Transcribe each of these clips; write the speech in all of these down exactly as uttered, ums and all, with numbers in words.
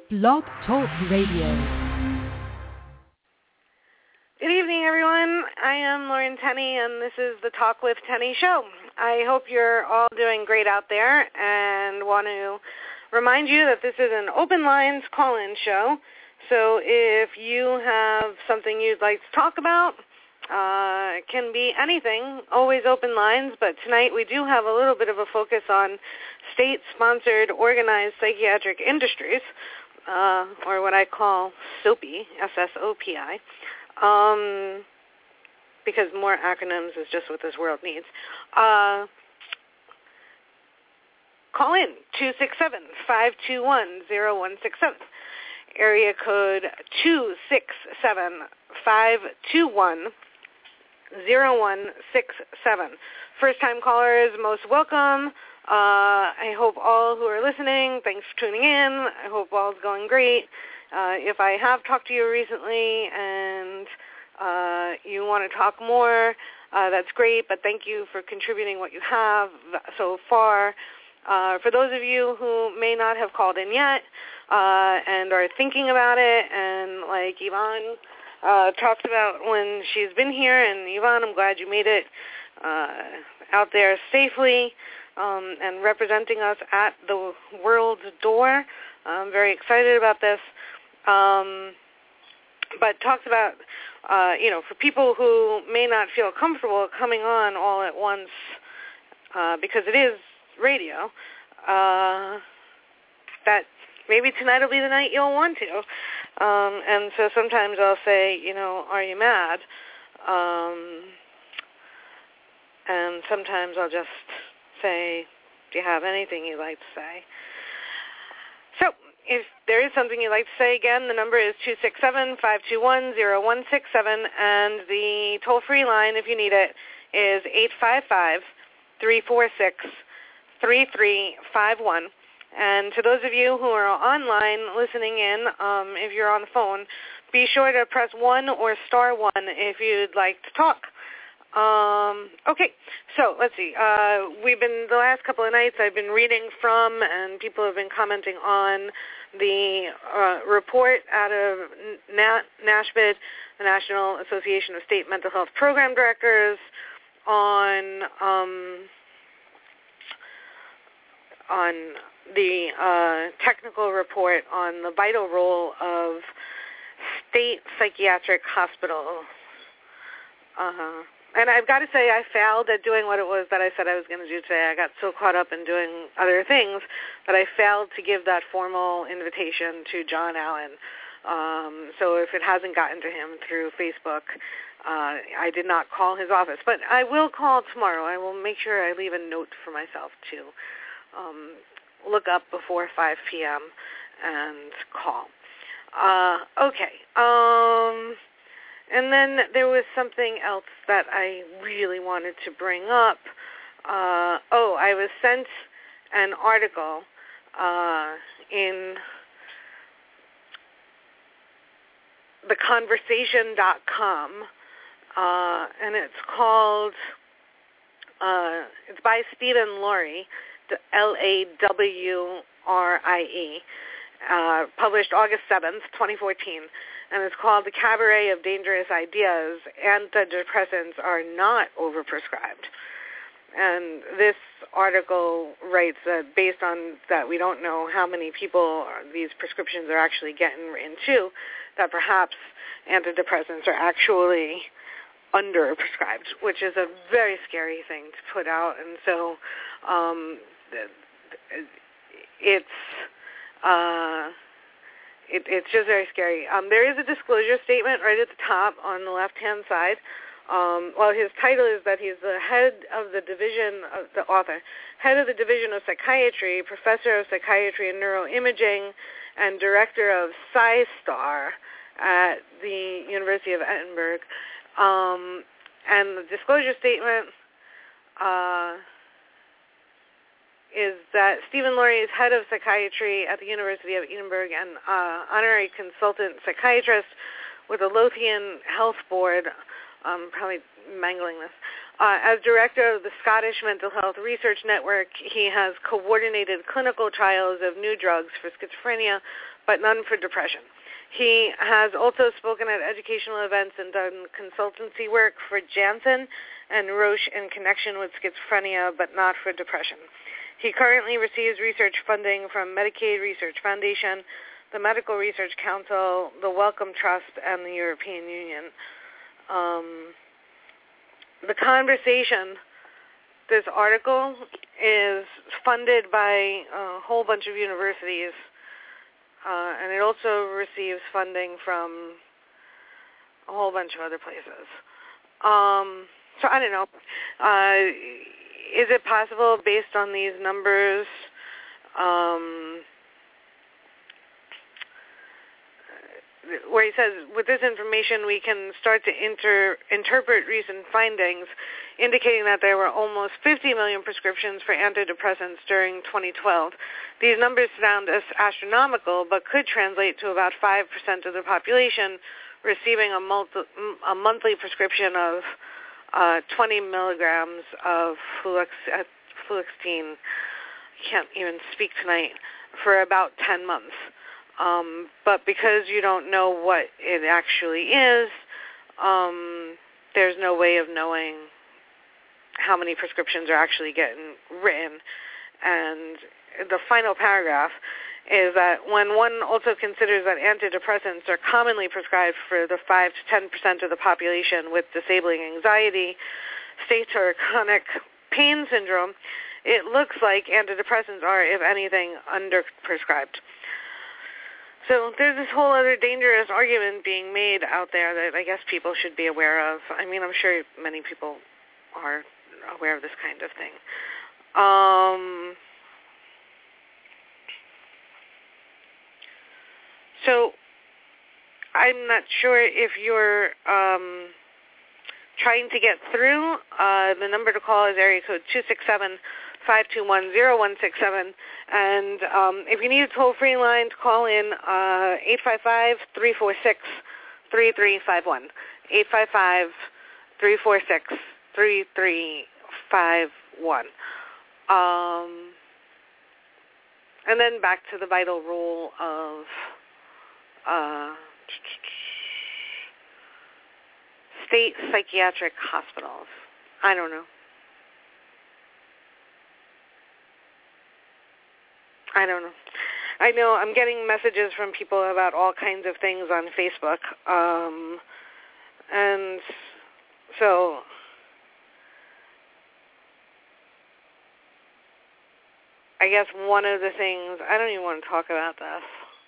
Blog Talk Radio. Good evening, everyone. I am Lauren Tenney, and this is the Talk with Tenney show. I hope you're all doing great out there, and want to remind you that this is an open lines call-in show. So if you have something you'd like to talk about, uh, it can be anything, always open lines, but tonight we do have a little bit of a focus on state-sponsored organized psychiatric industries, uh, or what I call SOPI, S S O P I, um, because more acronyms is just what this world needs. Uh, call in, two six seven, five two one, zero one six seven, area code two six seven, five two one, zero one six seven. First-time callers, most welcome. Uh, I hope all who are listening, thanks for tuning in. I hope all's going great. Uh, if I have talked to you recently and uh, you want to talk more, uh, that's great, but thank you for contributing what you have so far. Uh, for those of you who may not have called in yet uh, and are thinking about it, and like Yvonne uh, talked about when she's been here, and Yvonne, I'm glad you made it uh, out there safely um, and representing us at the world's door. I'm very excited about this. Um, but talks about, uh, you know, for people who may not feel comfortable coming on all at once uh, because it is radio, uh, that maybe tonight will be the night you'll want to. Um, and so sometimes I'll say, you know, are you mad? Um, and sometimes I'll just say, do you have anything you'd like to say? So if there is something you'd like to say, again, the number is two six seven, five two one, zero one six seven, and the toll-free line, if you need it, is eight five five, three four six, three three five one. And to those of you who are online listening in, um, if you're on the phone, be sure to press one or star one if you'd like to talk. Um, okay, so let's see. Uh, we've been, the last couple of nights I've been reading from, and people have been commenting on the uh, report out of NASHBID, the National Association of State Mental Health Program Directors, on um, on the uh, technical report on the vital role of state psychiatric hospitals. Uh-huh. And I've got to say, I failed at doing what it was that I said I was going to do today. I got so caught up in doing other things that I failed to give that formal invitation to John Allen. Um, so if it hasn't gotten to him through Facebook, uh, I did not call his office. But I will call tomorrow. I will make sure I leave a note for myself to um, look up before five p.m. and call. Uh, okay. Um... And then there was something else that I really wanted to bring up. Uh, oh, I was sent an article uh, in the conversation dot com, uh, and it's called, uh, it's by Stephen Laurie, L A W R I E, uh, published August seventh, twenty fourteen. And it's called The Cabaret of Dangerous Ideas. Antidepressants Are Not Overprescribed. And this article writes that based on that we don't know how many people are, these prescriptions are actually getting written to, that perhaps antidepressants are actually underprescribed, which is a very scary thing to put out. And so um, it's... Uh, It, it's just very scary. Um, there is a disclosure statement right at the top on the left-hand side. Um, well, his title is that he's the head of the division, of the author, head of the division of psychiatry, professor of psychiatry and neuroimaging, and director of SciStar at the University of Edinburgh. Um, and the disclosure statement uh, is that Stephen Laurie is head of psychiatry at the University of Edinburgh and uh, honorary consultant psychiatrist with the Lothian Health Board, um, probably mangling this, Uh, as director of the Scottish Mental Health Research Network, he has coordinated clinical trials of new drugs for schizophrenia, but none for depression. He has also spoken at educational events and done consultancy work for Janssen and Roche in connection with schizophrenia, but not for depression. He currently receives research funding from Medicaid Research Foundation, the Medical Research Council, the Wellcome Trust, and the European Union. Um, the conversation, this article, is funded by a whole bunch of universities, uh, and it also receives funding from a whole bunch of other places. Um, so I don't know. Uh, is it possible, based on these numbers, um, where he says, with this information we can start to inter- interpret recent findings indicating that there were almost fifty million prescriptions for antidepressants during twenty twelve. These numbers sound as astronomical, but could translate to about five percent of the population receiving a, multi- a monthly prescription of uh, twenty milligrams of flux- uh, fluoxetine. I can't even speak tonight, for about ten months. Um, but because you don't know what it actually is, um, there's no way of knowing how many prescriptions are actually getting written. And the final paragraph is that when one also considers that antidepressants are commonly prescribed for the five to ten percent of the population with disabling anxiety states or chronic pain syndrome, it looks like antidepressants are, if anything, underprescribed. So there's this whole other dangerous argument being made out there that I guess people should be aware of. I mean, I'm sure many people are aware of this kind of thing. Um, so I'm not sure if you're um, trying to get through. Uh, the number to call is area code two six seven, five two one, zero one six seven. And um, if you need a toll-free line to call in, uh, eight five five, three four six, three three five one. eight five five, three four six, three three five one. Um, and then back to the vital role of uh, state psychiatric hospitals. I don't know. I don't know. I know I'm getting messages from people about all kinds of things on Facebook. Um, and so I guess one of the things, I don't even want to talk about this.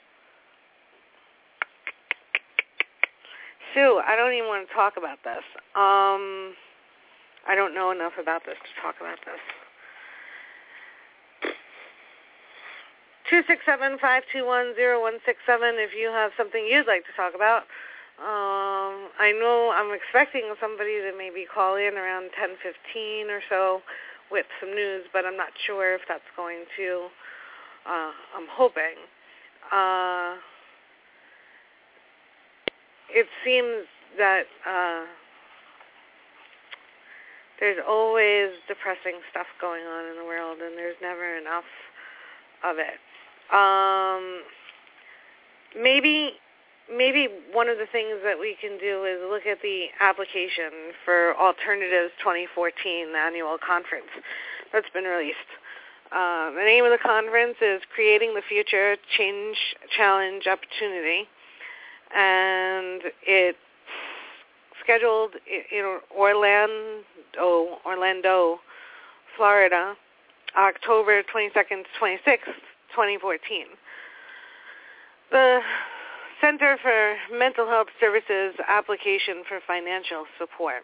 Sue, I don't even want to talk about this. Um, I don't know enough about this to talk about this. two six seven, five two one, zero one six seven if you have something you'd like to talk about. Um, I know I'm expecting somebody to maybe call in around ten fifteen or so with some news, but I'm not sure if that's going to, uh, I'm hoping. Uh, it seems that uh, there's always depressing stuff going on in the world, and there's never enough of it. Um, maybe, maybe one of the things that we can do is look at the application for Alternatives twenty fourteen, the annual conference that's been released. Uh, the name of the conference is Creating the Future, Change, Challenge, Opportunity, and it's scheduled in Orlando, Orlando, Florida, October twenty-second to twenty-sixth, twenty fourteen. The Center for Mental Health Services application for financial support.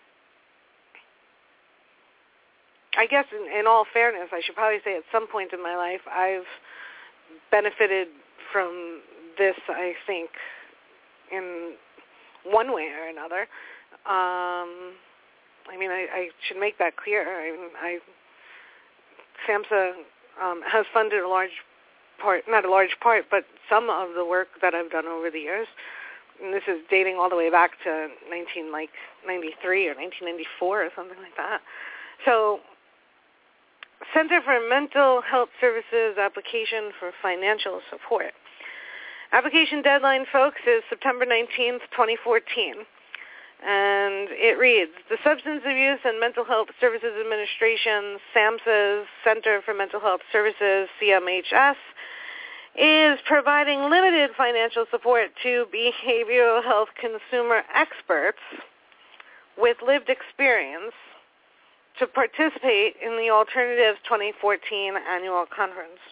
I guess in, in all fairness, I should probably say at some point in my life I've benefited from this, I think, in one way or another. Um, I mean, I, I should make that clear. I mean, I, SAMHSA um, has funded a large part, not a large part, but some of the work that I've done over the years. and this is dating all the way back to nineteen like ninety-three or nineteen ninety-four or something like that. So, Center for Mental Health Services application for financial support. Application deadline, folks, is September nineteenth, twenty fourteen. And it reads, the Substance Abuse and Mental Health Services Administration, SAMHSA's Center for Mental Health Services, C M H S, is providing limited financial support to behavioral health consumer experts with lived experience to participate in the Alternatives twenty fourteen annual conference.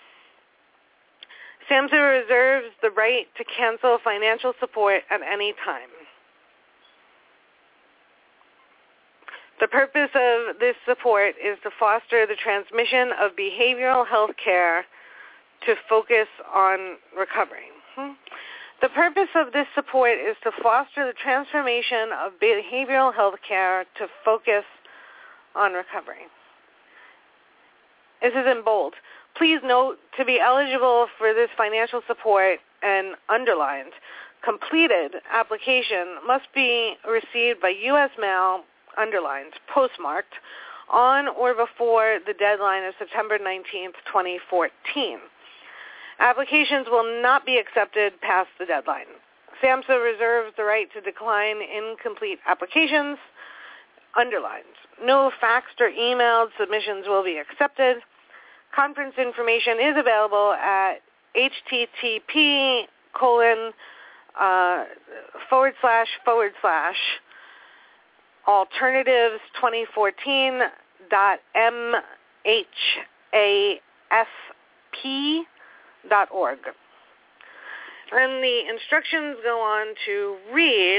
SAMHSA reserves the right to cancel financial support at any time. The purpose of this support is to foster the transmission of behavioral health care to focus on recovery. The purpose of this support is to foster the transformation of behavioral health care to focus on recovery. This is in bold. Please note, to be eligible for this financial support, and underlined, completed application must be received by U S mail, underlined, postmarked, on or before the deadline of September nineteenth, twenty fourteen. Applications will not be accepted past the deadline. SAMHSA reserves the right to decline incomplete applications, underlined. No faxed or emailed submissions will be accepted. Conference information is available at http colon uh, forward slash forward slash alternatives twenty fourteen dot m h a s p dot org. And the instructions go on to read,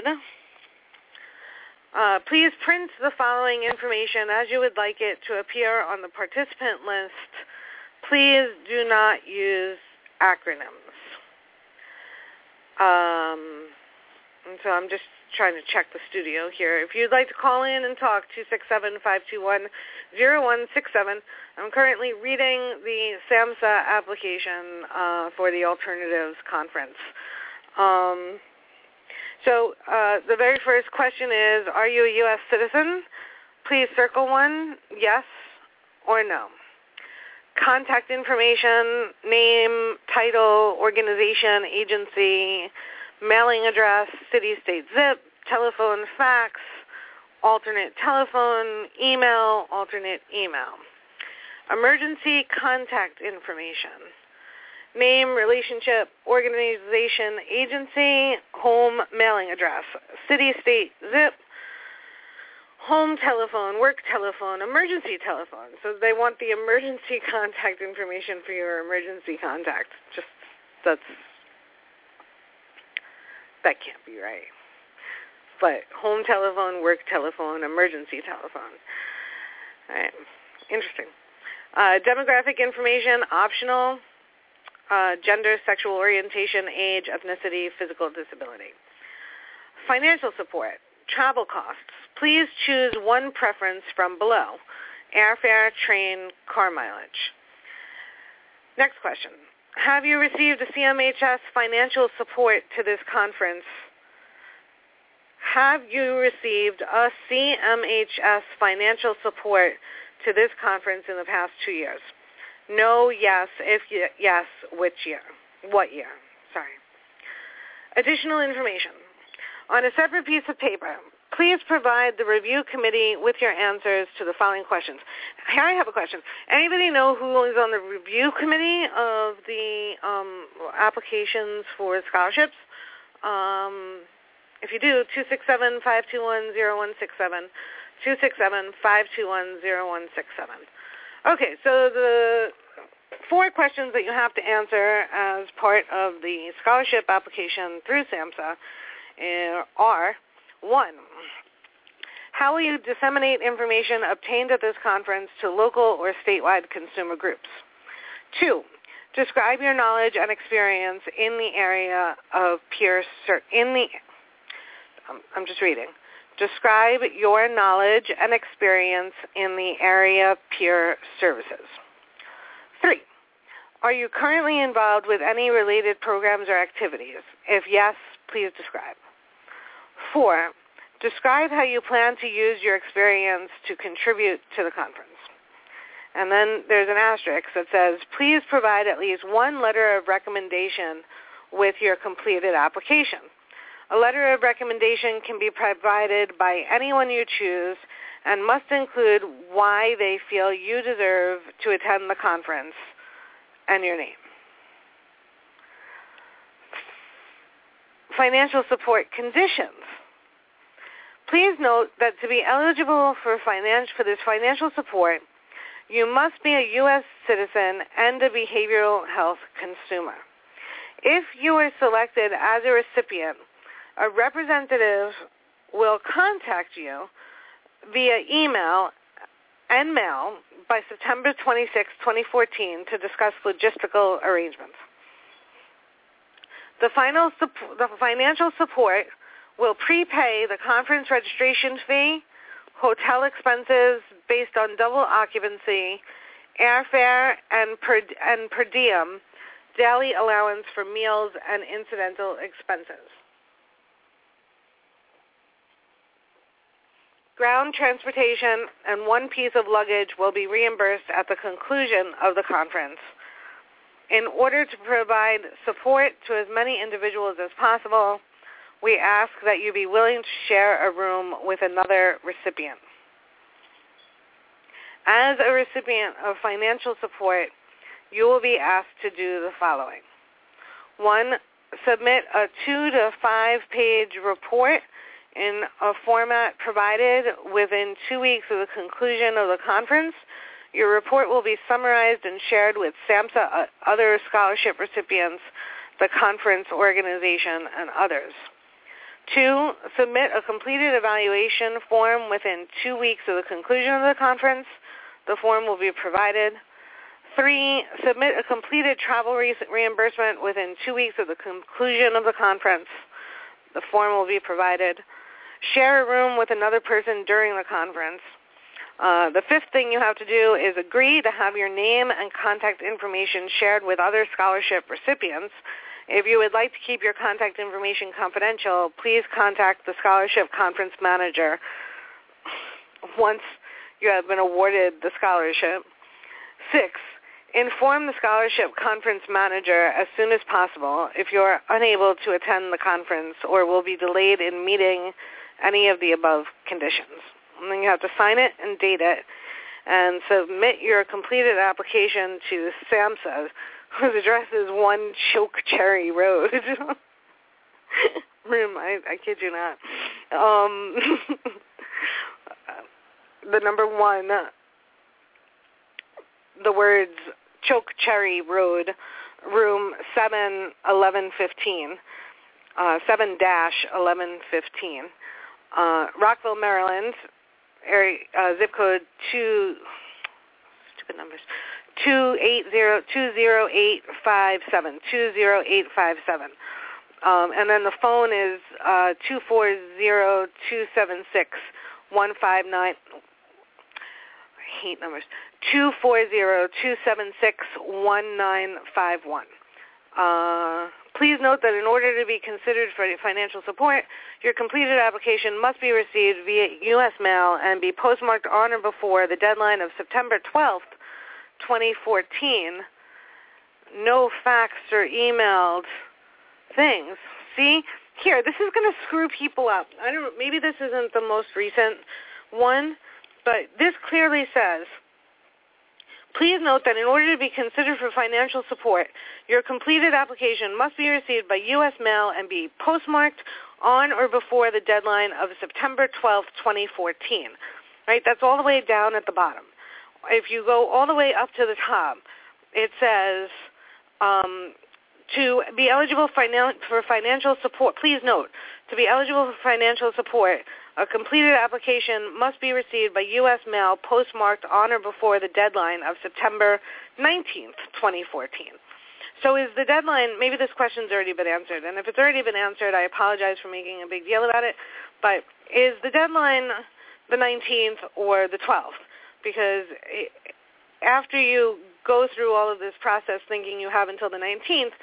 uh, please print the following information as you would like it to appear on the participant list. Please do not use acronyms. Um, and so I'm just trying to check the studio here. If you'd like to call in and talk, two six seven, five two one, zero one six seven. I'm currently reading the SAMHSA application uh, for the Alternatives Conference. Um, so uh, the very first question is, are you a U S citizen? Please circle one, yes or no. Contact information, name, title, organization, agency, mailing address, city, state, zip, telephone, fax, alternate telephone, email, alternate email. Emergency contact information, name, relationship, organization, agency, home, mailing address, city, state, zip, home telephone, work telephone, emergency telephone. So they want the emergency contact information for your emergency contact. Just, that's, that can't be right. But home telephone, work telephone, emergency telephone. All right, interesting. Uh, demographic information, optional. Uh, gender, sexual orientation, age, ethnicity, physical disability. Financial support, travel costs. Please choose one preference from below: airfare, train, car mileage. Next question. Have you received a C M H S financial support to this conference? Have you received a C M H S financial support to this conference in the past two years? No, yes. If y- yes, which year? What year? Sorry. Additional information. On a separate piece of paper, please provide the review committee with your answers to the following questions. Here I have a question. Anybody know who is on the review committee of the um, applications for scholarships? Um, if you do, two six seven, five two one, zero one six seven, two six seven, five two one, zero one six seven. Okay, so the four questions that you have to answer as part of the scholarship application through SAMHSA are, one, how will you disseminate information obtained at this conference to local or statewide consumer groups? Two, describe your knowledge and experience in the area of peer ser- in the um, I'm just reading. Describe your knowledge and experience in the area of peer services. Three, are you currently involved with any related programs or activities? If yes, Please describe. Four, describe how you plan to use your experience to contribute to the conference. And then there's an asterisk that says, please provide at least one letter of recommendation with your completed application. A letter of recommendation can be provided by anyone you choose and must include why they feel you deserve to attend the conference and your name. Financial support conditions. Please note that to be eligible for, finan- for this financial support, you must be a U S citizen and a behavioral health consumer. If you are selected as a recipient, a representative will contact you via email and mail by September twenty-sixth, twenty fourteen to discuss logistical arrangements. The, final supp- the financial support will prepay the conference registration fee, hotel expenses based on double occupancy, airfare, and per, and per diem, daily allowance for meals and incidental expenses. Ground transportation and one piece of luggage will be reimbursed at the conclusion of the conference. In order to provide support to as many individuals as possible, we ask that you be willing to share a room with another recipient. As a recipient of financial support, you will be asked to do the following. One, submit a two to five page report in a format provided within two weeks of the conclusion of the conference. Your report will be summarized and shared with SAMHSA, other scholarship recipients, the conference organization, and others. Two, submit a completed evaluation form within two weeks of the conclusion of the conference. The form will be provided. Three, submit a completed travel re- reimbursement within two weeks of the conclusion of the conference. The form will be provided. Share a room with another person during the conference. Uh, the fifth thing you have to do is agree to have your name and contact information shared with other scholarship recipients. If you would like to keep your contact information confidential, please contact the scholarship conference manager once you have been awarded the scholarship. Six, inform the scholarship conference manager as soon as possible if you are unable to attend the conference or will be delayed in meeting any of the above conditions. And then you have to sign it and date it and submit your completed application to SAMHSA, whose address is one Choke Cherry Road. Room, I, I kid you not. Um, the number one, the words Choke Cherry Road, room seven eleven fifteen, uh, seven dash eleven fifteen, uh, Rockville, Maryland, area, uh, zip code two, stupid numbers, two eight zero two zero eight five seven two zero eight five seven, um, and then the phone is uh, two four zero two seven six one five nine. I hate numbers. Two four zero two seven six one nine five one. Uh, please note that in order to be considered for financial support, your completed application must be received via U S mail and be postmarked on or before the deadline of September twelfth, twenty fourteen. No faxed or emailed things. See? Here, this is going to screw people up. I don't. Maybe this isn't the most recent one, but this clearly says, please note that in order to be considered for financial support, your completed application must be received by U S mail and be postmarked on or before the deadline of September twelfth, twenty fourteen. Right? That's all the way down at the bottom. If you go all the way up to the top, it says, um, to be eligible for financial support, please note, to be eligible for financial support, a completed application must be received by U S mail postmarked on or before the deadline of September nineteenth, twenty fourteen. So is the deadline, maybe this question's already been answered, and if it's already been answered, I apologize for making a big deal about it, but is the deadline the nineteenth or the twelfth? Because after you go through all of this process thinking you have until the nineteenth,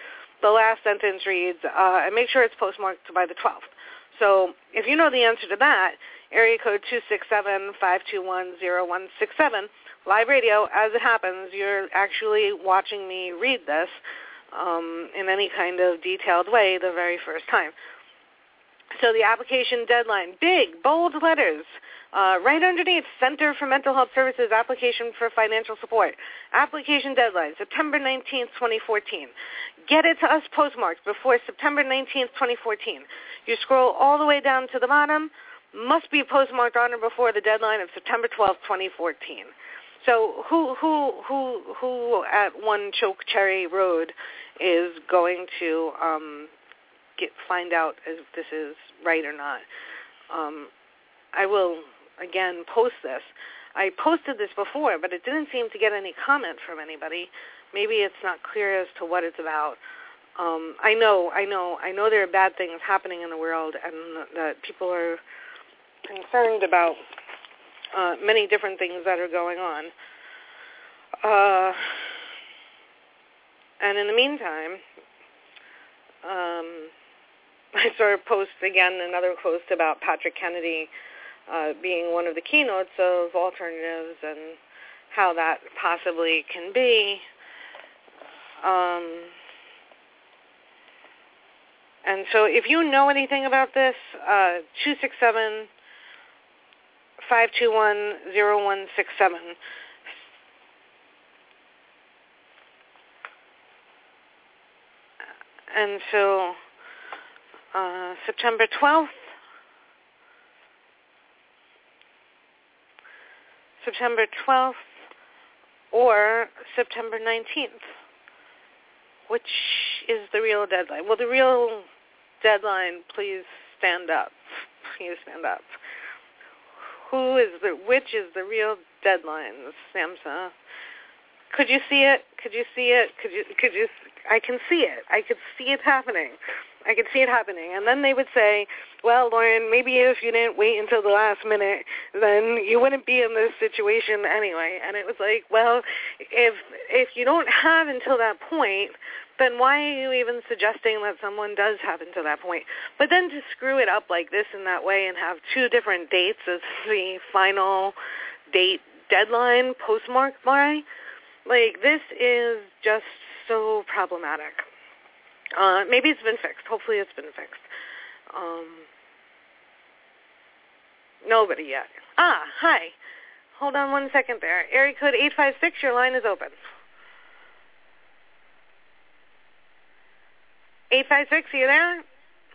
the last sentence reads, uh, and make sure it's postmarked by the twelfth. So if you know the answer to that, area code two six seven, five two one, zero one six seven, live radio, as it happens, you're actually watching me read this um, in any kind of detailed way the very first time. So the application deadline, big, bold letters, uh, right underneath, Center for Mental Health Services application for financial support. Application deadline, September nineteenth, twenty fourteen. Get it to us postmarked before September nineteenth, twenty fourteen. You scroll all the way down to the bottom, must be postmarked on or before the deadline of September twelfth, twenty fourteen. So who who who who at One Choke Cherry Road is going to um, get find out if this is right or not? Um, I will again post this. I posted this before, but it didn't seem to get any comment from anybody. Maybe it's not clear as to what it's about. Um, I know, I know, I know there are bad things happening in the world, and that people are concerned about uh, many different things that are going on. Uh, and in the meantime, um, I sort of post again another post about Patrick Kennedy uh, being one of the keynotes of alternatives and how that possibly can be. Um, and so if you know anything about this, uh, two six seven, five two one, zero one six seven. And so uh, September twelfth, September twelfth, or September nineteenth. Which is the real deadline? Well, the real deadline, please stand up. Please stand up. Who is the, which is the real deadline, Samsa? Could you see it? Could you see it? Could you, could you, I can see it. I could see it happening. I could see it happening. And then they would say, well, Lauren, maybe if you didn't wait until the last minute, then you wouldn't be in this situation anyway. And it was like, well, if if you don't have until that point, then why are you even suggesting that someone does have until that point? But then to screw it up like this in that way and have two different dates as the final date deadline postmarked by, like, this is just so problematic. Uh, maybe it's been fixed. Hopefully it's been fixed. Um, nobody yet. Ah, hi. Hold on one second there. Area code eight five six, your line is open. eight five six, are you there?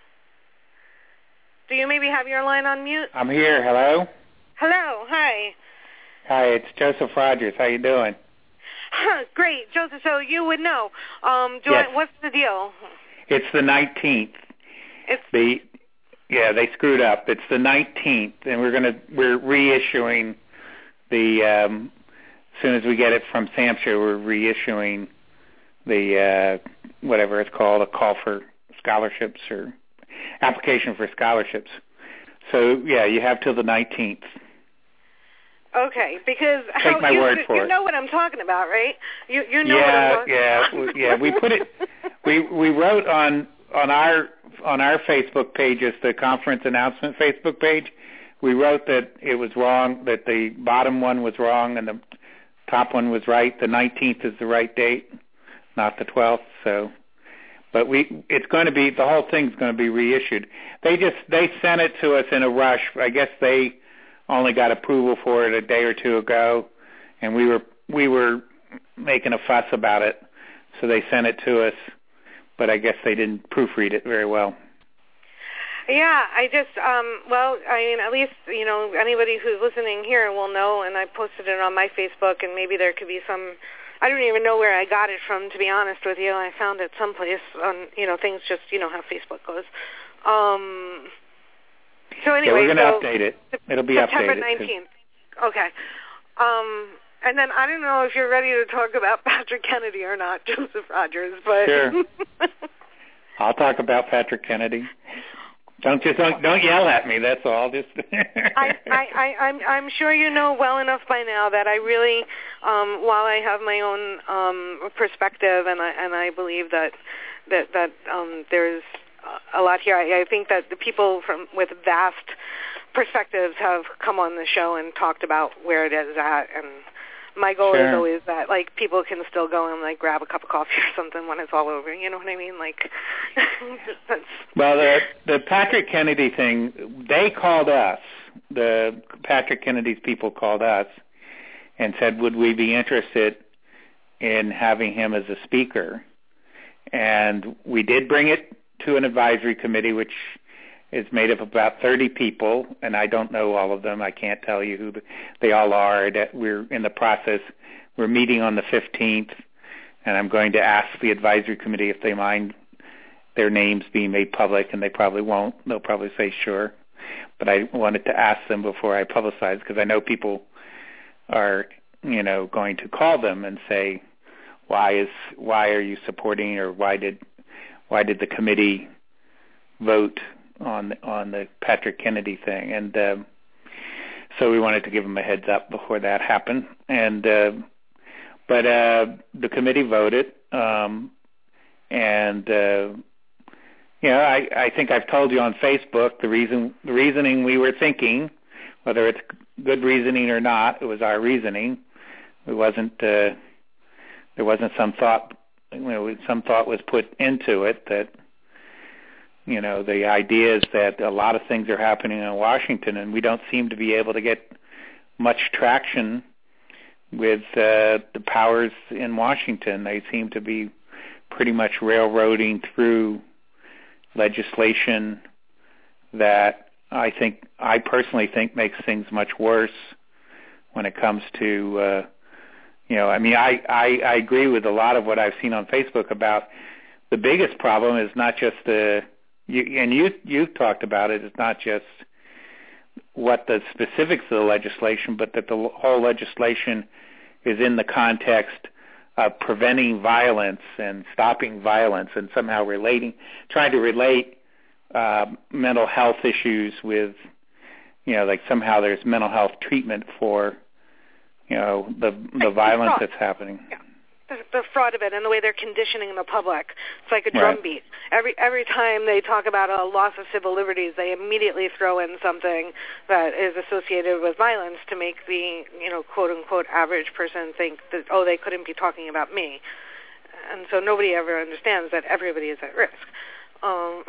Do you maybe have your line on mute? I'm here. Hello? Hello. Hi. Hi, it's Joseph Rogers. How you doing? Huh, great. Joseph, so you would know. Um, do yes. I, what's the deal? It's the nineteenth. It's the yeah, they screwed up. It's the nineteenth, and we're gonna we're reissuing the um, as soon as we get it from SAMHSA, we're reissuing the uh, whatever it's called, a call for scholarships or application for scholarships. So yeah, you have till the nineteenth. Okay, because Take how, my you, word for you it. know what I'm talking about, right? You you know yeah, what I'm talking yeah, about. yeah. We put it. We we wrote on on our on our Facebook page, it's the conference announcement Facebook page. We wrote that it was wrong, that the bottom one was wrong and the top one was right. The nineteenth is the right date, not the twelfth. So, but we it's going to be the whole thing's going to be reissued. They just they sent it to us in a rush. I guess they only got approval for it a day or two ago, and we were we were making a fuss about it, so they sent it to us, but I guess they didn't proofread it very well. Yeah, I just, um, well, I mean, at least, you know, anybody who's listening here will know, and I posted it on my Facebook, and maybe there could be some, I don't even know where I got it from, to be honest with you. I found it someplace on, you know, things just, you know how Facebook goes. Um... So anyway, yeah, we're going to so update it. It'll be September updated. September nineteenth. Okay. Um, and then I don't know if you're ready to talk about Patrick Kennedy or not, Joseph Rogers, but sure. I'll talk about Patrick Kennedy. Don't just don't, don't yell at me. That's all. Just I, I, I, I'm I'm sure you know well enough by now that I really, um, while I have my own um, perspective, and I and I believe that that that um, there's a lot here. I, I think that the people from with vast perspectives have come on the show and talked about where it is at, and my goal sure. is always that like people can still go and like grab a cup of coffee or something when it's all over. You know what I mean? Like, that's... well, the the Patrick Kennedy thing, they called us. The Patrick Kennedy's people called us and said, would we be interested in having him as a speaker? And we did bring it to an advisory committee, which is made up of about thirty people, and I don't know all of them. I can't tell you who they all are. We're in the process. We're meeting on the fifteenth, and I'm going to ask the advisory committee if they mind their names being made public, and they probably won't. They'll probably say sure. But I wanted to ask them before I publicize, because I know people are, you know, going to call them and say, why is why are you supporting, or why did why did the committee vote on on the Patrick Kennedy thing? And uh, so we wanted to give them a heads up before that happened. And uh, but uh, the committee voted, um, and uh, you know, I, I think I've told you on Facebook the reason the reasoning we were thinking, whether it's good reasoning or not, it was our reasoning. It wasn't uh, there wasn't some thought, you know, some thought was put into it that, you know, the idea is that a lot of things are happening in Washington, and we don't seem to be able to get much traction with uh, the powers in Washington. They seem to be pretty much railroading through legislation that I think, I personally think, makes things much worse when it comes to, uh, you know, I mean, I, I, I agree with a lot of what I've seen on Facebook about the biggest problem is not just the, you, and you, you've talked about it, it's not just what the specifics of the legislation, but that the whole legislation is in the context of preventing violence and stopping violence, and somehow relating, trying to relate uh, mental health issues with, you know, like somehow there's mental health treatment for, you know, the the violence that's happening. Yeah. The, the fraud of it and the way they're conditioning the public. It's like a Right. drumbeat. Every every time they talk about a loss of civil liberties, they immediately throw in something that is associated with violence to make the, you know, quote unquote average person think that, oh, they couldn't be talking about me. And so nobody ever understands that everybody is at risk. Um,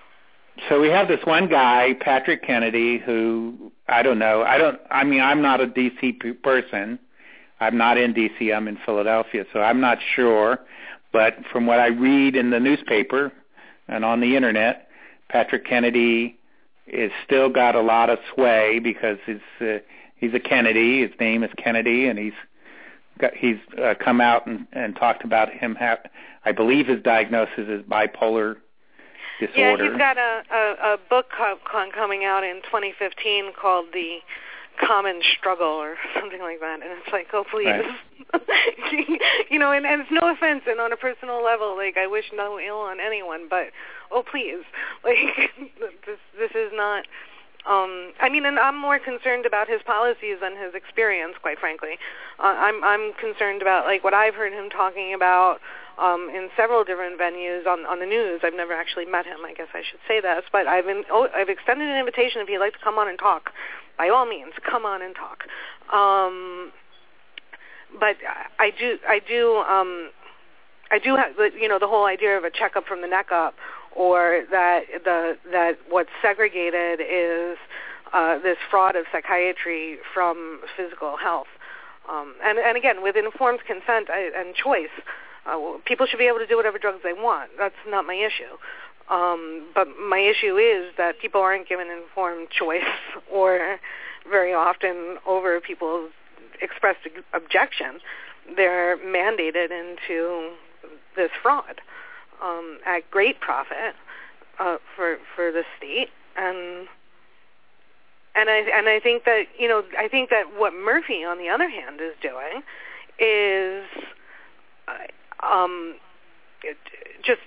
so we have this one guy, Patrick Kennedy, who I don't know. I don't. I mean, I'm not a D C person. I'm not in D C, I'm in Philadelphia, so I'm not sure. But from what I read in the newspaper and on the Internet, Patrick Kennedy is still got a lot of sway because he's, uh, he's a Kennedy. His name is Kennedy, and he's got, he's uh, come out and, and talked about him. Ha- I believe his diagnosis is bipolar disorder. Yeah, he's got a, a, a book co- coming out in twenty fifteen called The Common Struggle or something like that, and it's like, oh please, right. you know, and, and it's no offense, and on a personal level, like I wish no ill on anyone, but oh please, like this this is not. Um, I mean, and I'm more concerned about his policies than his experience, quite frankly. Uh, I'm I'm concerned about like what I've heard him talking about um, in several different venues on on the news. I've never actually met him. I guess I should say this, but I've been oh, I've extended an invitation if he'd like to come on and talk. By all means, come on and talk. Um, but I do, I do, um, I do have, you know, the whole idea of a checkup from the neck up, or that the that what's segregated is uh, this fraud of psychiatry from physical health. Um, and, and again, with informed consent and choice, uh, people should be able to do whatever drugs they want. That's not my issue. Um, but my issue is that people aren't given informed choice, or very often over people's expressed objection, they're mandated into this fraud um, at great profit uh, for for the state. And and I and I think that you know I think that what Murphy, on the other hand, is doing is uh, um, it, just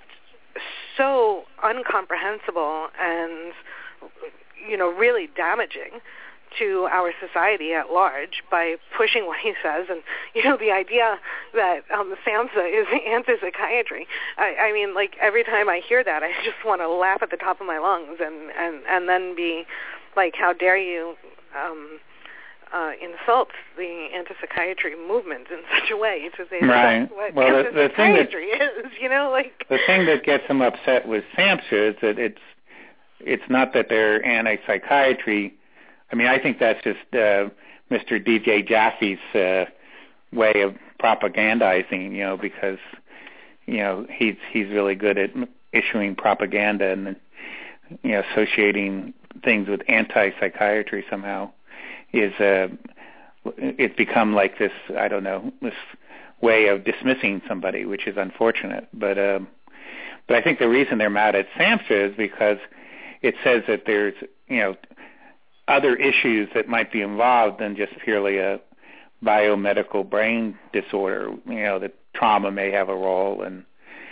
so incomprehensible and, you know, really damaging to our society at large by pushing what he says. And, you know, the idea that um, SAMHSA is anti-psychiatry, I, I mean, like, every time I hear that, I just want to laugh at the top of my lungs and, and, and then be like, how dare you um, uh, insult the anti-psychiatry movement in such a way to say right. that's what well, anti-psychiatry the, the thing that, is, you know, like... The thing that gets him upset with SAMHSA is that it's it's not that they're anti-psychiatry. I mean, I think that's just uh, Mister D J Jaffe's uh, way of propagandizing, you know, because, you know, he's he's really good at issuing propaganda and, you know, associating things with anti-psychiatry somehow is uh, it's become like this, I don't know, this way of dismissing somebody, which is unfortunate. But um, but I think the reason they're mad at SAMHSA is because it says that there's, you know, other issues that might be involved than just purely a biomedical brain disorder. You know, that trauma may have a role, and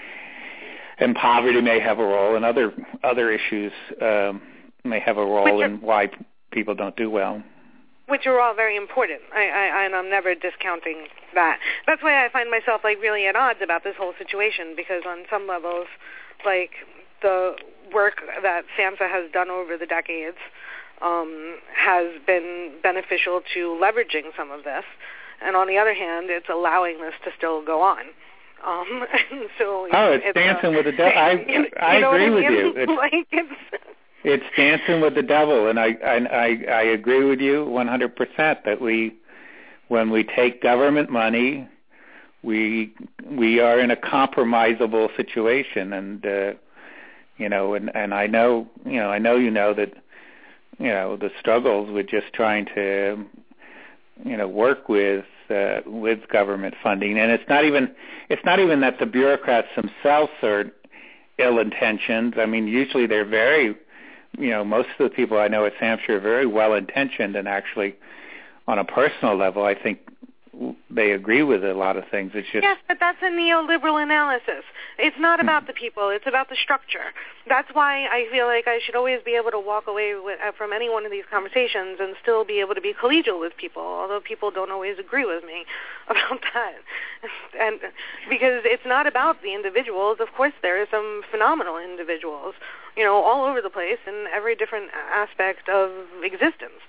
and poverty may have a role, and other other issues um, may have a role in why p- people don't do well. Which are all very important, I, I, and I'm never discounting that. That's why I find myself like really at odds about this whole situation, because on some levels, like the work that SAMHSA has done over the decades um, has been beneficial to leveraging some of this, and on the other hand, it's allowing this to still go on. Um, so oh, it's, it's dancing a, with the devil. I, you, I you know agree what I with mean? you. It's, like it's, it's dancing with the devil, and I, I, I, I agree with you one hundred percent that we, when we take government money, we we are in a compromisable situation, and uh, you know, and, and I know, you know, I know you know that, you know, the struggles with just trying to, you know, work with uh, with government funding, and it's not even it's not even that the bureaucrats themselves are ill-intentioned. I mean, usually they're very, you know, most of the people I know at SAMHSA are very well-intentioned, and actually, on a personal level, I think they agree with a lot of things. It's just yes, but that's a neoliberal analysis. It's not about the people; it's about the structure. That's why I feel like I should always be able to walk away with, uh, from any one of these conversations and still be able to be collegial with people, although people don't always agree with me about that. And because it's not about the individuals. Of course, there are some phenomenal individuals, you know, all over the place in every different aspect of existence.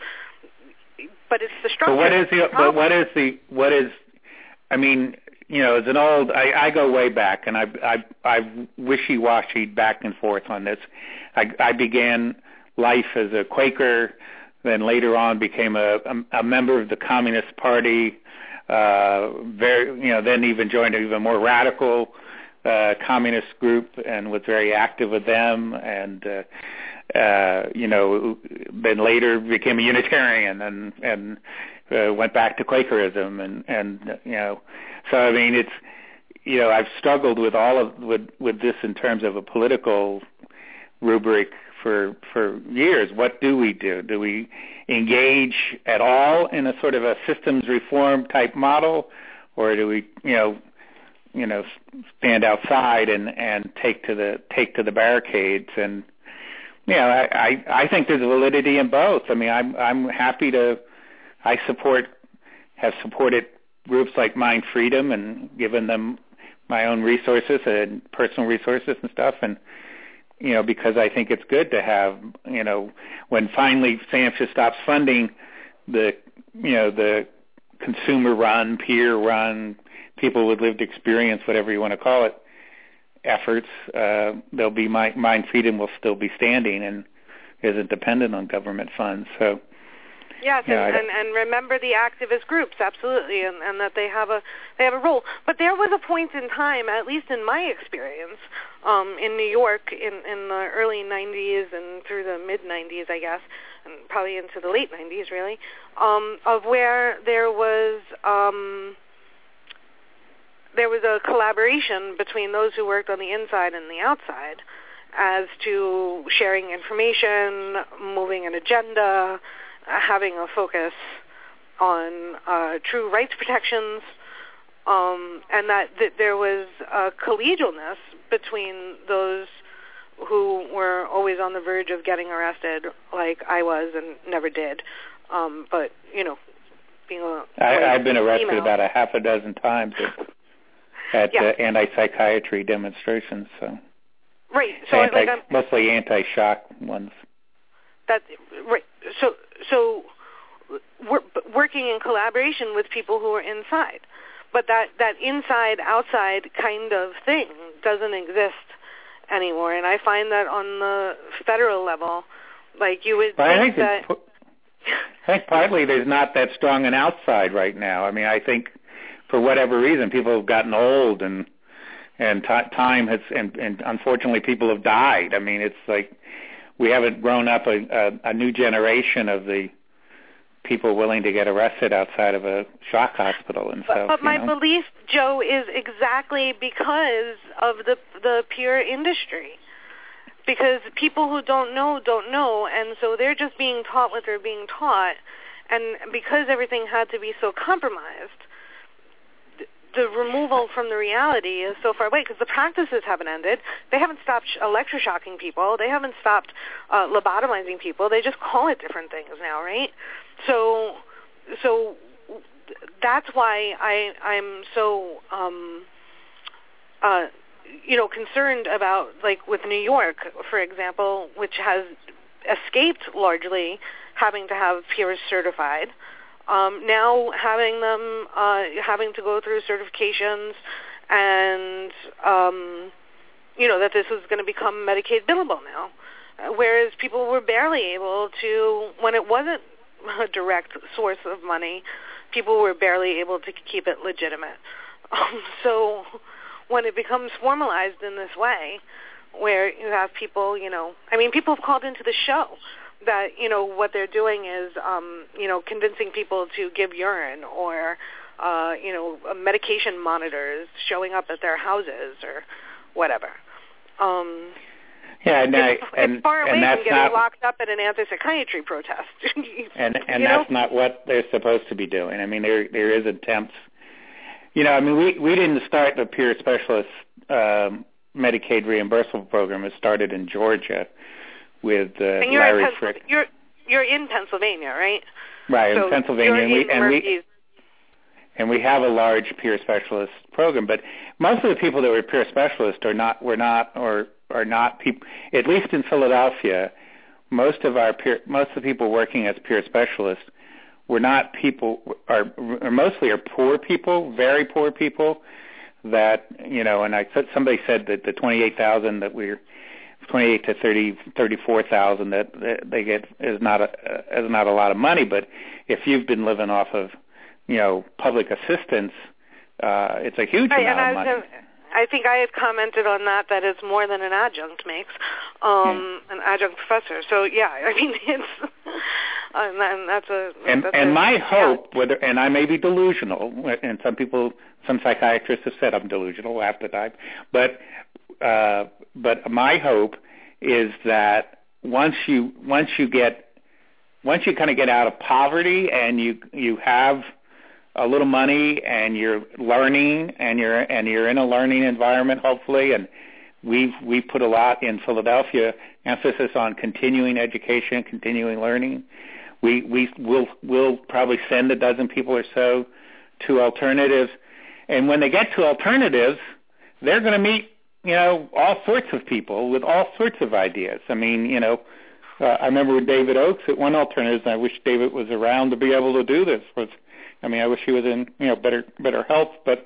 But it's the structure. But what is the? But what is the? What is? I mean, you know, as an old, I, I go way back, and I I I wishy-washy back and forth on this. I, I began life as a Quaker, then later on became a a, a member of the Communist Party. Uh, very, you know, then even joined an even more radical uh, communist group and was very active with them, and. Uh, Uh, you know, then later became a Unitarian and and uh, went back to Quakerism, and and you know, so I mean, it's, you know, I've struggled with all of with with this in terms of a political rubric for for years. What do we do? Do we engage at all in a sort of a systems reform type model, or do we, you know, you know, stand outside and and take to the take to the barricades? And yeah, I, I I think there's validity in both. I mean, I'm I'm happy to, I support, have supported groups like Mind Freedom and given them my own resources and personal resources and stuff, and you know, because I think it's good to have, you know, when finally SAMHSA stops funding the, you know, the consumer-run, peer-run, people with lived experience, whatever you want to call it, efforts, uh, there'll be Mind, Mind Freedom will still be standing and isn't dependent on government funds. So yes, you know, and, and and remember the activist groups, absolutely, and, and that they have a they have a role. But there was a point in time, at least in my experience, um, in New York in in the early nineties and through the mid nineties, I guess, and probably into the late nineties, really, um, of where there was. Um, There was a collaboration between those who worked on the inside and the outside as to sharing information, moving an agenda, having a focus on uh, true rights protections, um, and that, that there was a collegialness between those who were always on the verge of getting arrested, like I was and never did, Um, but you know, being a I, I've been arrested female, about a half a dozen times at, at yeah. uh, anti-psychiatry demonstrations. So right, so anti, like I'm, mostly anti-shock ones. That right. So so we're working in collaboration with people who are inside, but that that inside outside kind of thing doesn't exist anymore. And I find that on the federal level, like you would but think, I think that. It's, I think partly there's not that strong an outside right now. I mean, I think for whatever reason, people have gotten old and and t- time has and, and unfortunately people have died. I mean, it's like we haven't grown up a, a, a new generation of the people willing to get arrested outside of a shock hospital and but, stuff. But my you know? belief, Joe, is exactly because of the the pure industry. Because people who don't know don't know, and so they're just being taught what they're being taught. And because everything had to be so compromised, the removal from the reality is so far away, because the practices haven't ended. They haven't stopped electroshocking people. They haven't stopped uh, lobotomizing people. They just call it different things now, right? So, so that's why I I'm so um, uh, you know concerned about, like with New York, for example, which has escaped largely having to have peers certified. Um, now having them uh, having to go through certifications, and um, you know that this is going to become Medicaid billable now, uh, whereas people were barely able to, when it wasn't a direct source of money, people were barely able to keep it legitimate. Um, so when it becomes formalized in this way, where you have people, you know, I mean, people have called into the show that, you know, what they're doing is, um, you know, convincing people to give urine, or, uh, you know, medication monitors showing up at their houses or whatever. Um, yeah, and, it's, I, and, it's far away and that's from getting not, locked up at an anti-psychiatry protest. and and you that's know? not what they're supposed to be doing. I mean, there there is attempts. You know, I mean, we, we didn't start the peer specialist um, Medicaid reimbursement program. It started in Georgia with uh, and you're Larry in Frick. You're you're in Pennsylvania, right? Right, so in Pennsylvania, you're and we in and we Murphy's. and we have a large peer specialist program. But most of the people that were peer specialists are not were not or are not people. At least in Philadelphia, most of our peer most of the people working as peer specialists were not people are, are mostly are poor people, very poor people. That you know, and I said somebody said that the twenty-eight thousand that we're twenty-eight to thirty, thirty-four thousand that, that they get is not a is not a lot of money. But if you've been living off of, you know, public assistance, uh, it's a huge right, amount and of money. I, was, I think I had commented on that that it's more than an adjunct makes, um, yeah. an adjunct professor. So yeah, I mean it's and, and that's a and that's and a, my hope, yeah. whether and I may be delusional, and some people, some psychiatrists have said I'm delusional half the time, but. Uh, but my hope is that once you once you get once you kind of get out of poverty and you you have a little money and you're learning and you're and you're in a learning environment, hopefully, and we've we put a lot in Philadelphia emphasis on continuing education, continuing learning. We we will will probably send a dozen people or so to alternatives, and when they get to alternatives, they're going to meet, you know, all sorts of people with all sorts of ideas. I mean, you know, uh, I remember with David Oakes at one alternative, and I wish David was around to be able to do this. Was, I mean, I wish he was in, you know, better better health, but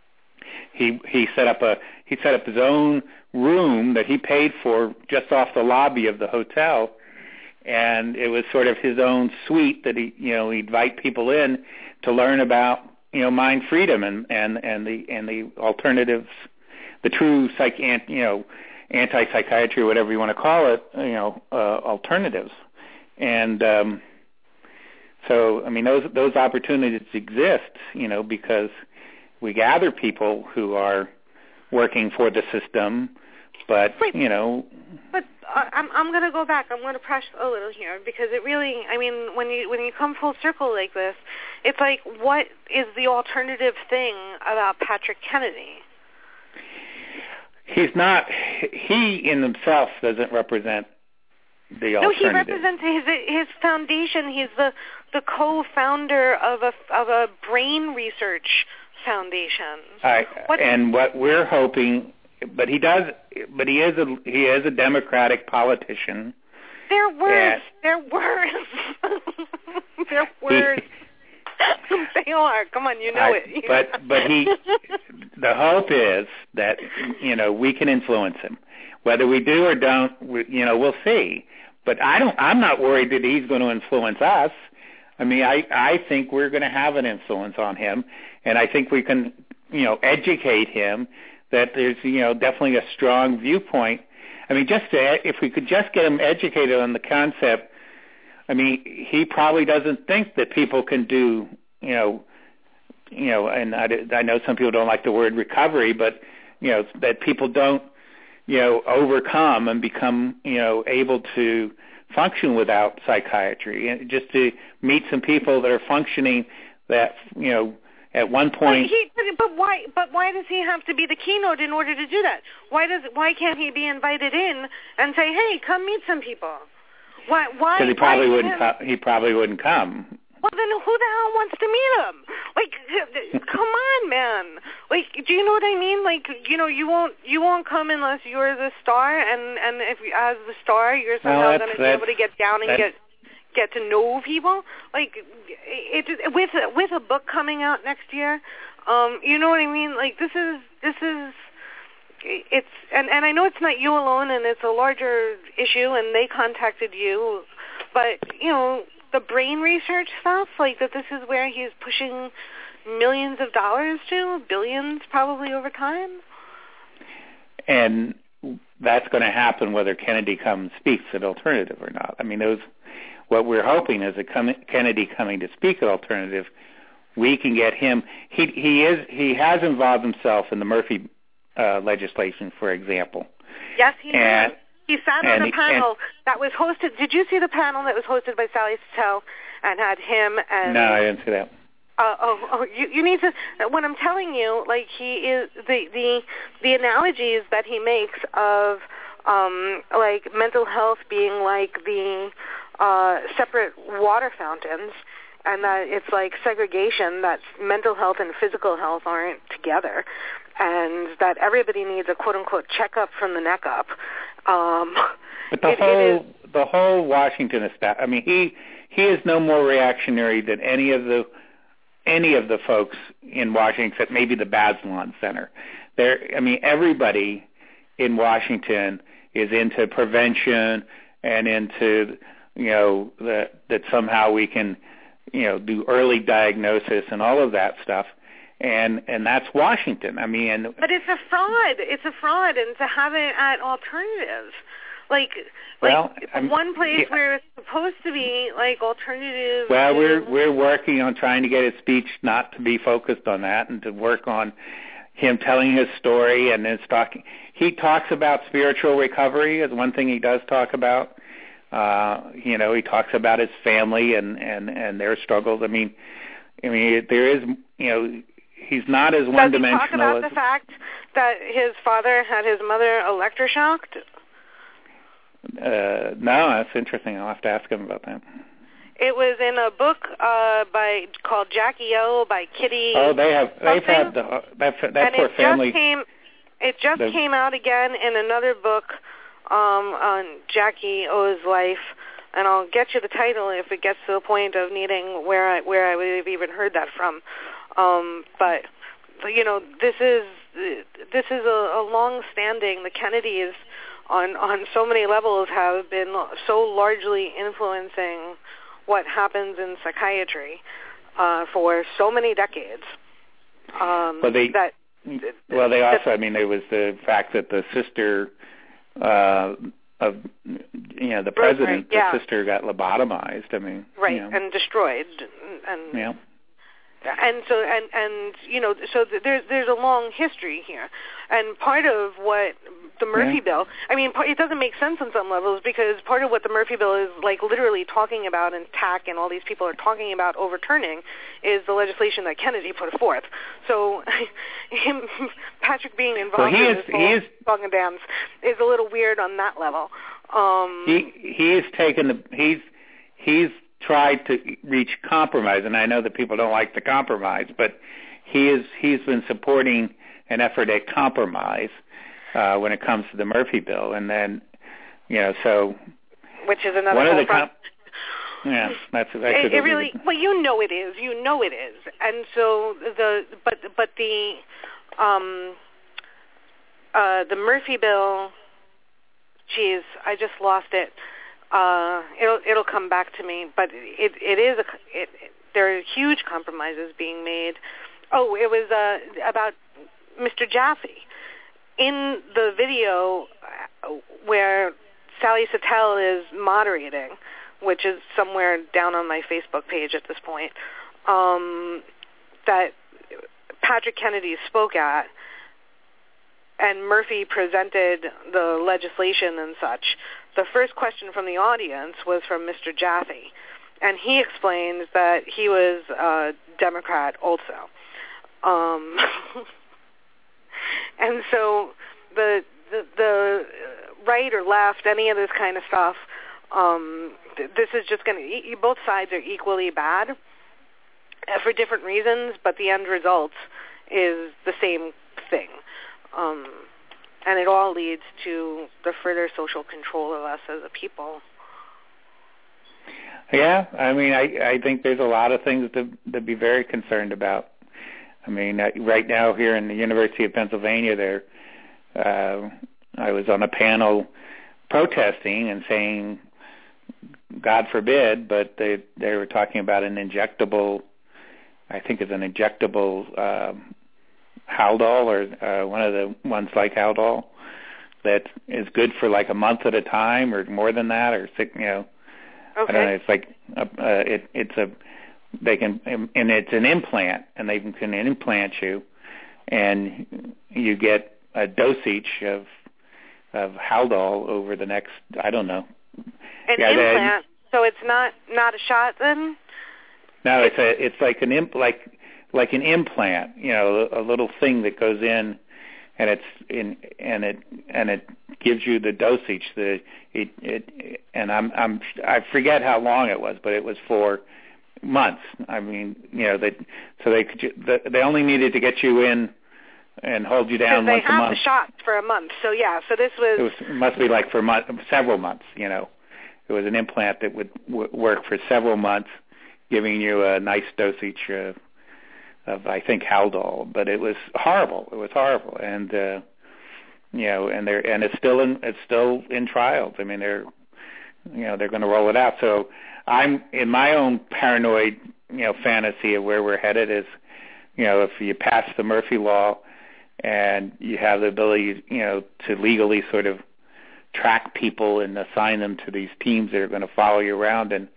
he he set up a he set up his own room that he paid for just off the lobby of the hotel, and it was sort of his own suite that he, you know, he'd invite people in to learn about, you know, mind freedom and and and the and the alternatives. The true psych, you know, anti-psychiatry, whatever you want to call it, you know, uh, alternatives, and um, so I mean those those opportunities exist, you know, because we gather people who are working for the system, but Wait, you know. But uh, I'm I'm going to go back. I'm going to press a little here because it really, I mean, when you when you come full circle like this, it's like, what is the alternative thing about Patrick Kennedy? He's not, he in himself doesn't represent the no, alternative. he represents his his foundation. He's the the co-founder of a of a brain research foundation. I, and what we're hoping, but he does, but he is a he is a Democratic politician. They're worse. They're worse. They're worse. They are. Come on, you know I, it. But but he, the hope is that, you know, we can influence him. Whether we do or don't, we, you know, we'll see. But I don't. I'm not worried that he's going to influence us. I mean, I I think we're going to have an influence on him, and I think we can, you know, educate him that there's, you know, definitely a strong viewpoint. I mean, just to, if we could just get him educated on the concept. I mean, he probably doesn't think that people can do, you know, you know, and I, I know some people don't like the word recovery, but, you know, that people don't, you know, overcome and become, you know, able to function without psychiatry. And just to meet some people that are functioning that, you know, at one point. But, he, but why? But why does he have to be the keynote in order to do that? Why does? Why can't he be invited in and say, "Hey, come meet some people"? Why? Why? Because he probably why wouldn't. Co- he probably wouldn't come. Well, then who the hell wants to meet him? Like, come on, man. Like, do you know what I mean? Like, you know, you won't you won't come unless you're the star, and and if as the star, you're somehow well, going to be able to get down and get get to know people. Like, it, it with with a book coming out next year. Um, you know what I mean? Like, this is this is. It's and, and I know it's not you alone, and it's a larger issue, and they contacted you, but you know the brain research stuff, like that. This is where he's pushing millions of dollars to, billions probably over time. And that's going to happen whether Kennedy comes speaks at Alternative or not. I mean, those what we're hoping is that come, Kennedy coming to speak at Alternative, we can get him. He he is he has involved himself in the Murphy Uh, legislation, for example. Yes, he and, did. He sat on a panel that was hosted. Did you see the panel that was hosted by Sally Satel and had him and? No, I didn't see that. Uh, oh, oh, you, you need to. When I'm telling you, like he is the the the analogies that he makes of um, like mental health being like the uh, separate water fountains. And that it's like segregation, that mental health and physical health aren't together, and that everybody needs a quote-unquote checkup from the neck up. Um, but the it, whole it is, the whole Washington staff. I mean, he he is no more reactionary than any of the any of the folks in Washington, except maybe the Bazelon Center. There, I mean, everybody in Washington is into prevention and into, you know, that that somehow we can, you know, do early diagnosis and all of that stuff, and and that's Washington. I mean, and, but it's a fraud. It's a fraud, and to have it at Alternative, like well, like I'm, one place yeah. where it's supposed to be like Alternative. Well, to, we're we're working on trying to get his speech not to be focused on that, and to work on him telling his story and his talking. He talks about spiritual recovery as one thing he does talk about. Uh, you know, he talks about his family and, and, and their struggles. I mean, I mean, there is, you know, he's not as one-dimensional. Does he talk about as, the fact that his father had his mother electroshocked? Uh, no, that's interesting. I'll have to ask him about that. It was in a book uh, by called Jackie O by Kitty. Oh, they have. They've something. had the, that that and poor it family. Just came, it just the, came out again in another book. Um, on Jackie O's life, and I'll get you the title if it gets to the point of needing where I where I would have even heard that from. Um, but you know, this is this is a, a long-standing. The Kennedys, on on so many levels, have been so largely influencing what happens in psychiatry uh, for so many decades. Um, well, they that, well they also. That, I mean, there was the fact that the sister. Uh, of you know the president, right, yeah. the sister got lobotomized. I mean, right, you know. and destroyed, and yeah, and so and and you know, so there's there's a long history here, and part of what the Murphy yeah. Bill, I mean, it doesn't make sense on some levels because part of what the Murphy Bill is like literally talking about, and T A C and all these people are talking about overturning, is the legislation that Kennedy put forth. So, him, Patrick being involved well, he in is, this he whole is, song and dance is a little weird on that level. Um, he he's taken the he's he's tried to reach compromise, and I know that people don't like the compromise, but he is he's been supporting an effort at compromise uh, when it comes to the Murphy bill, and then you know so which is another one of the com- yeah that's that it, it really well you know it is you know it is, and so the but but the um uh, the Murphy bill. Geez, I just lost it. Uh, it'll it'll come back to me, but it it is a it, it, there are huge compromises being made. Oh, it was uh, about Mister Jaffe in the video where Sally Satel is moderating, which is somewhere down on my Facebook page at this point. Um, that Patrick Kennedy spoke at. And Murphy presented the legislation and such. The first question from the audience was from Mister Jaffe, and he explained that he was a Democrat also. Um, and so the, the the right or left, any of this kind of stuff, um, th- this is just going to, both sides are equally bad for different reasons, but the end result is the same thing. Um, and it all leads to the further social control of us as a people. Yeah, I mean, I, I think there's a lot of things to, to be very concerned about. I mean, right now here in the University of Pennsylvania, there, uh, I was on a panel protesting and saying, God forbid, but they they were talking about an injectable, I think it's an injectable um, Haldol, or uh, one of the ones like Haldol, that is good for like a month at a time, or more than that, or six, you know. Okay. I don't know. It's like a, uh, it, it's a they can and it's an implant, and they can implant you, and you get a dosage of of Haldol over the next, I don't know. An yeah, implant. They, so it's not not a shot then. No, it's a it's like an imp like. like an implant, you know, a little thing that goes in, and it's in, and it and it gives you the dosage. The it, it and I'm I'm I forget how long it was, but it was for months. I mean, you know, they so they could they only needed to get you in and hold you down once a month. They have the shots for a month, so yeah. So this was. It was it must be like for month, several months. You know, it was an implant that would w- work for several months, giving you a nice dosage. Uh, Of I think Haldol, but it was horrible. It was horrible, and uh, you know, and they're and it's still in it's still in trials. I mean, they're you know they're going to roll it out. So I'm in my own paranoid you know fantasy of where we're headed is, you know, if you pass the Murphy Law and you have the ability you know to legally sort of track people and assign them to these teams that are going to follow you around and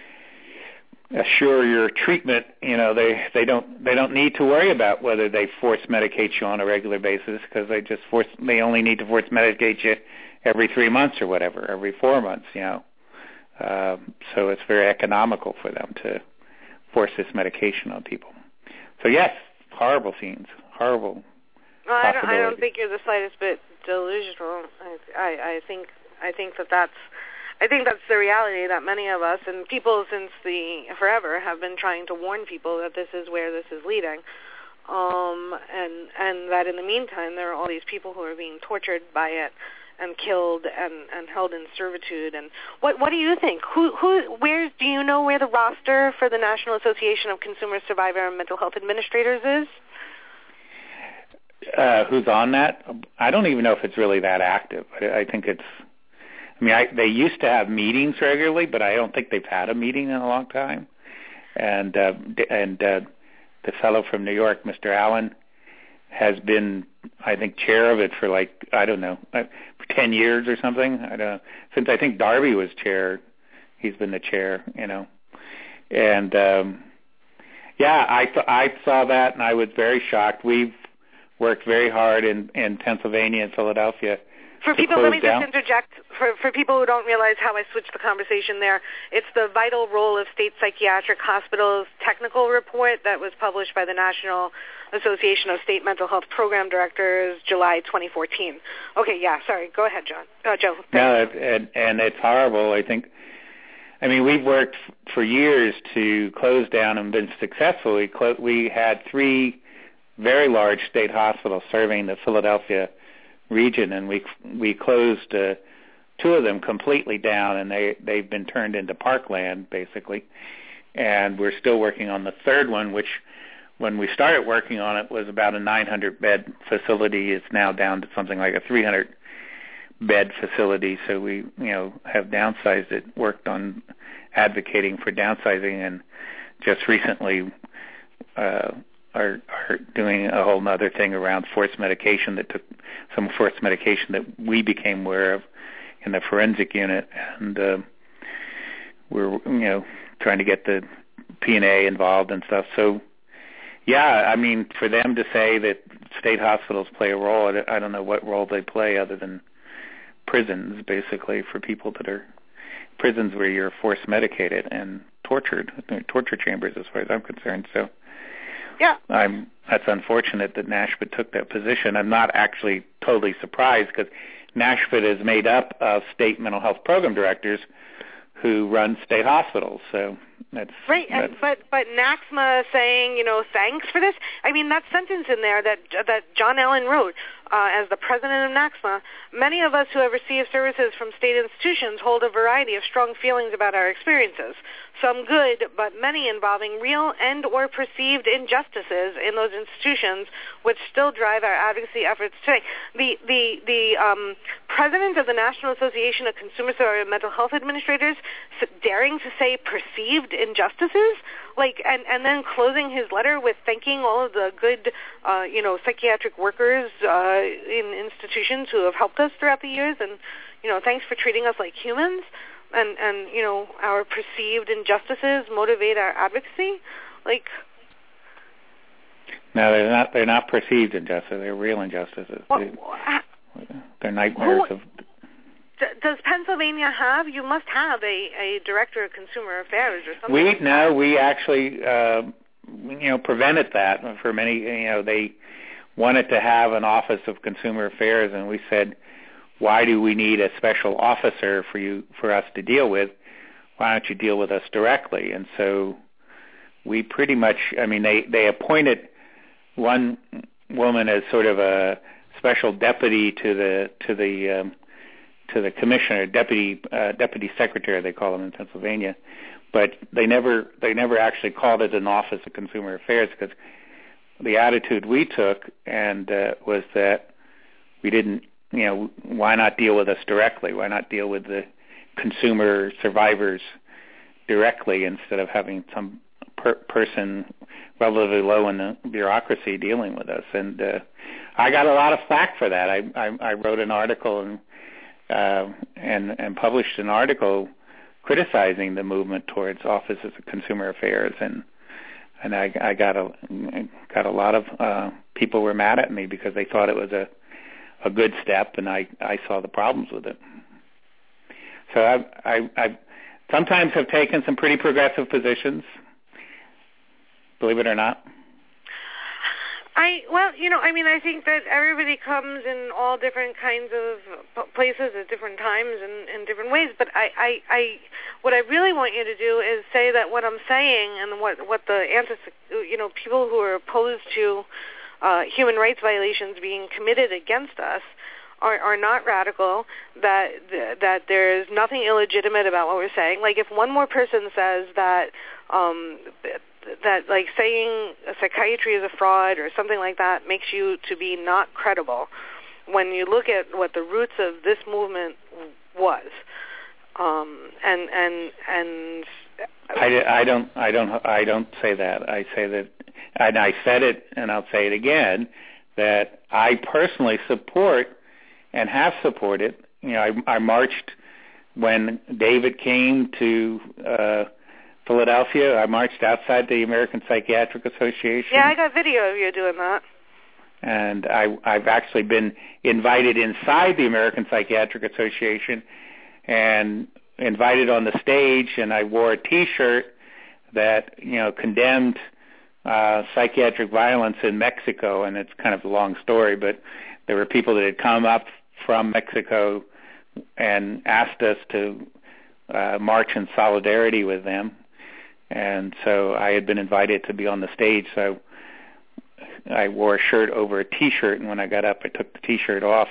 assure your treatment, you know, they, they don't they don't need to worry about whether they force medicate you on a regular basis, because they just force they only need to force medicate you every three months or whatever, every four months, you know. Uh, so it's very economical for them to force this medication on people. So yes, horrible scenes, horrible. Well, I don't, I don't think you're the slightest bit delusional. I, I, I think I think that that's. I think that's the reality that many of us and people since the forever have been trying to warn people that this is where this is leading, um, and and that in the meantime there are all these people who are being tortured by it and killed and, and held in servitude. And what what do you think? Who who where do you know where the roster for the National Association of Consumer Survivor and Mental Health Administrators is? Uh, who's on that? I don't even know if it's really that active. I, I think it's. I mean, I, they used to have meetings regularly, but I don't think they've had a meeting in a long time. And uh, and uh, the fellow from New York, Mister Allen, has been, I think, chair of it for like I don't know, for ten years or something. I don't know. Since I think Darby was chair, he's been the chair. You know, and um, yeah, I th- I saw that and I was very shocked. We've worked very hard in in Pennsylvania and Philadelphia. For people, let me just interject, for, for people who don't realize how I switched the conversation there, it's the vital role of state psychiatric hospitals technical report that was published by the National Association of State Mental Health Program Directors, July twenty fourteen. Okay, yeah, sorry. Go ahead, John. Uh, Joe. No, and, and it's horrible. I think, I mean, we've worked for years to close down and been successful. We, clo- we had three very large state hospitals serving the Philadelphia region, and we we closed uh, two of them completely down, and they, they've been turned into parkland, basically. And we're still working on the third one, which when we started working on it was about a nine hundred bed facility. It's now down to something like a three hundred bed facility. So we, you know, have downsized it, worked on advocating for downsizing, and just recently uh, are, are doing a whole other thing around forced medication that took some forced medication that we became aware of in the forensic unit. And uh, we're, you know, trying to get the P and A involved and stuff. So, yeah, I mean, for them to say that state hospitals play a role, I don't know what role they play other than prisons, basically, for people that are prisons where you're forced medicated and tortured, torture chambers as far as I'm concerned. So, yeah, I'm that's unfortunate that NASHPA took that position. I'm not actually totally surprised because NASHPA is made up of state mental health program directors who run state hospitals. So that's right. That's, and, but but NACSMA saying, you know, thanks for this. I mean, that sentence in there that that John Allen wrote uh, as the president of NACSMA. Many of us who have received services from state institutions hold a variety of strong feelings about our experiences. Some good, but many involving real and or perceived injustices in those institutions, which still drive our advocacy efforts today. The the the um, president of the National Association of Consumer Sorry, Mental Health Administrators daring to say perceived injustices, like, and, and then closing his letter with thanking all of the good, uh, you know, psychiatric workers uh, in institutions who have helped us throughout the years, and, you know, thanks for treating us like humans, and, and you know, our perceived injustices motivate our advocacy, like. No, they're not. They're not perceived injustices. They're real injustices. Well, they, they're nightmares who, of. Does Pennsylvania have? You must have a, a director of consumer affairs or something. We like no, that. we actually, uh, you know, prevented that for many. You know, they wanted to have an office of consumer affairs, and we said, why do we need a special officer for you for us to deal with? Why don't you deal with us directly? And so we pretty much. I mean, they they appointed one woman as sort of a special deputy to the to the. Um, to the commissioner, deputy uh, deputy secretary, they call him in Pennsylvania, but they never they never actually called it an office of consumer affairs because the attitude we took and uh, was that we didn't, you know, why not deal with us directly? Why not deal with the consumer survivors directly instead of having some per- person relatively low in the bureaucracy dealing with us? And uh, I got a lot of flack for that. I I, I wrote an article and. Uh, and, and published an article criticizing the movement towards offices of consumer affairs, and and I, I got a got a lot of uh, people were mad at me because they thought it was a a good step, and I, I saw the problems with it. So I I I sometimes have taken some pretty progressive positions, believe it or not. I well, you know, I mean, I think that everybody comes in all different kinds of places at different times and in different ways. But I, I, I, what I really want you to do is say that what I'm saying and what what the anti, you know, people who are opposed to uh, human rights violations being committed against us are, are not radical. That that there's nothing illegitimate about what we're saying. Like if one more person says that. Um, that like saying psychiatry is a fraud or something like that makes you to be not credible when you look at what the roots of this movement was. Um, and and and I, I don't I don't I don't say that. I say that, and I said it, and I'll say it again, that I personally support and have supported. You know, I, I marched when David came to. Uh, Philadelphia. I marched outside the American Psychiatric Association. Yeah, I got video of you doing that. And I, I've actually been invited inside the American Psychiatric Association and invited on the stage, and I wore a T-shirt that, you know, condemned uh, psychiatric violence in Mexico, and it's kind of a long story, but there were people that had come up from Mexico and asked us to uh, march in solidarity with them. And so I had been invited to be on the stage, so I wore a shirt over a T-shirt, and when I got up, I took the T-shirt off,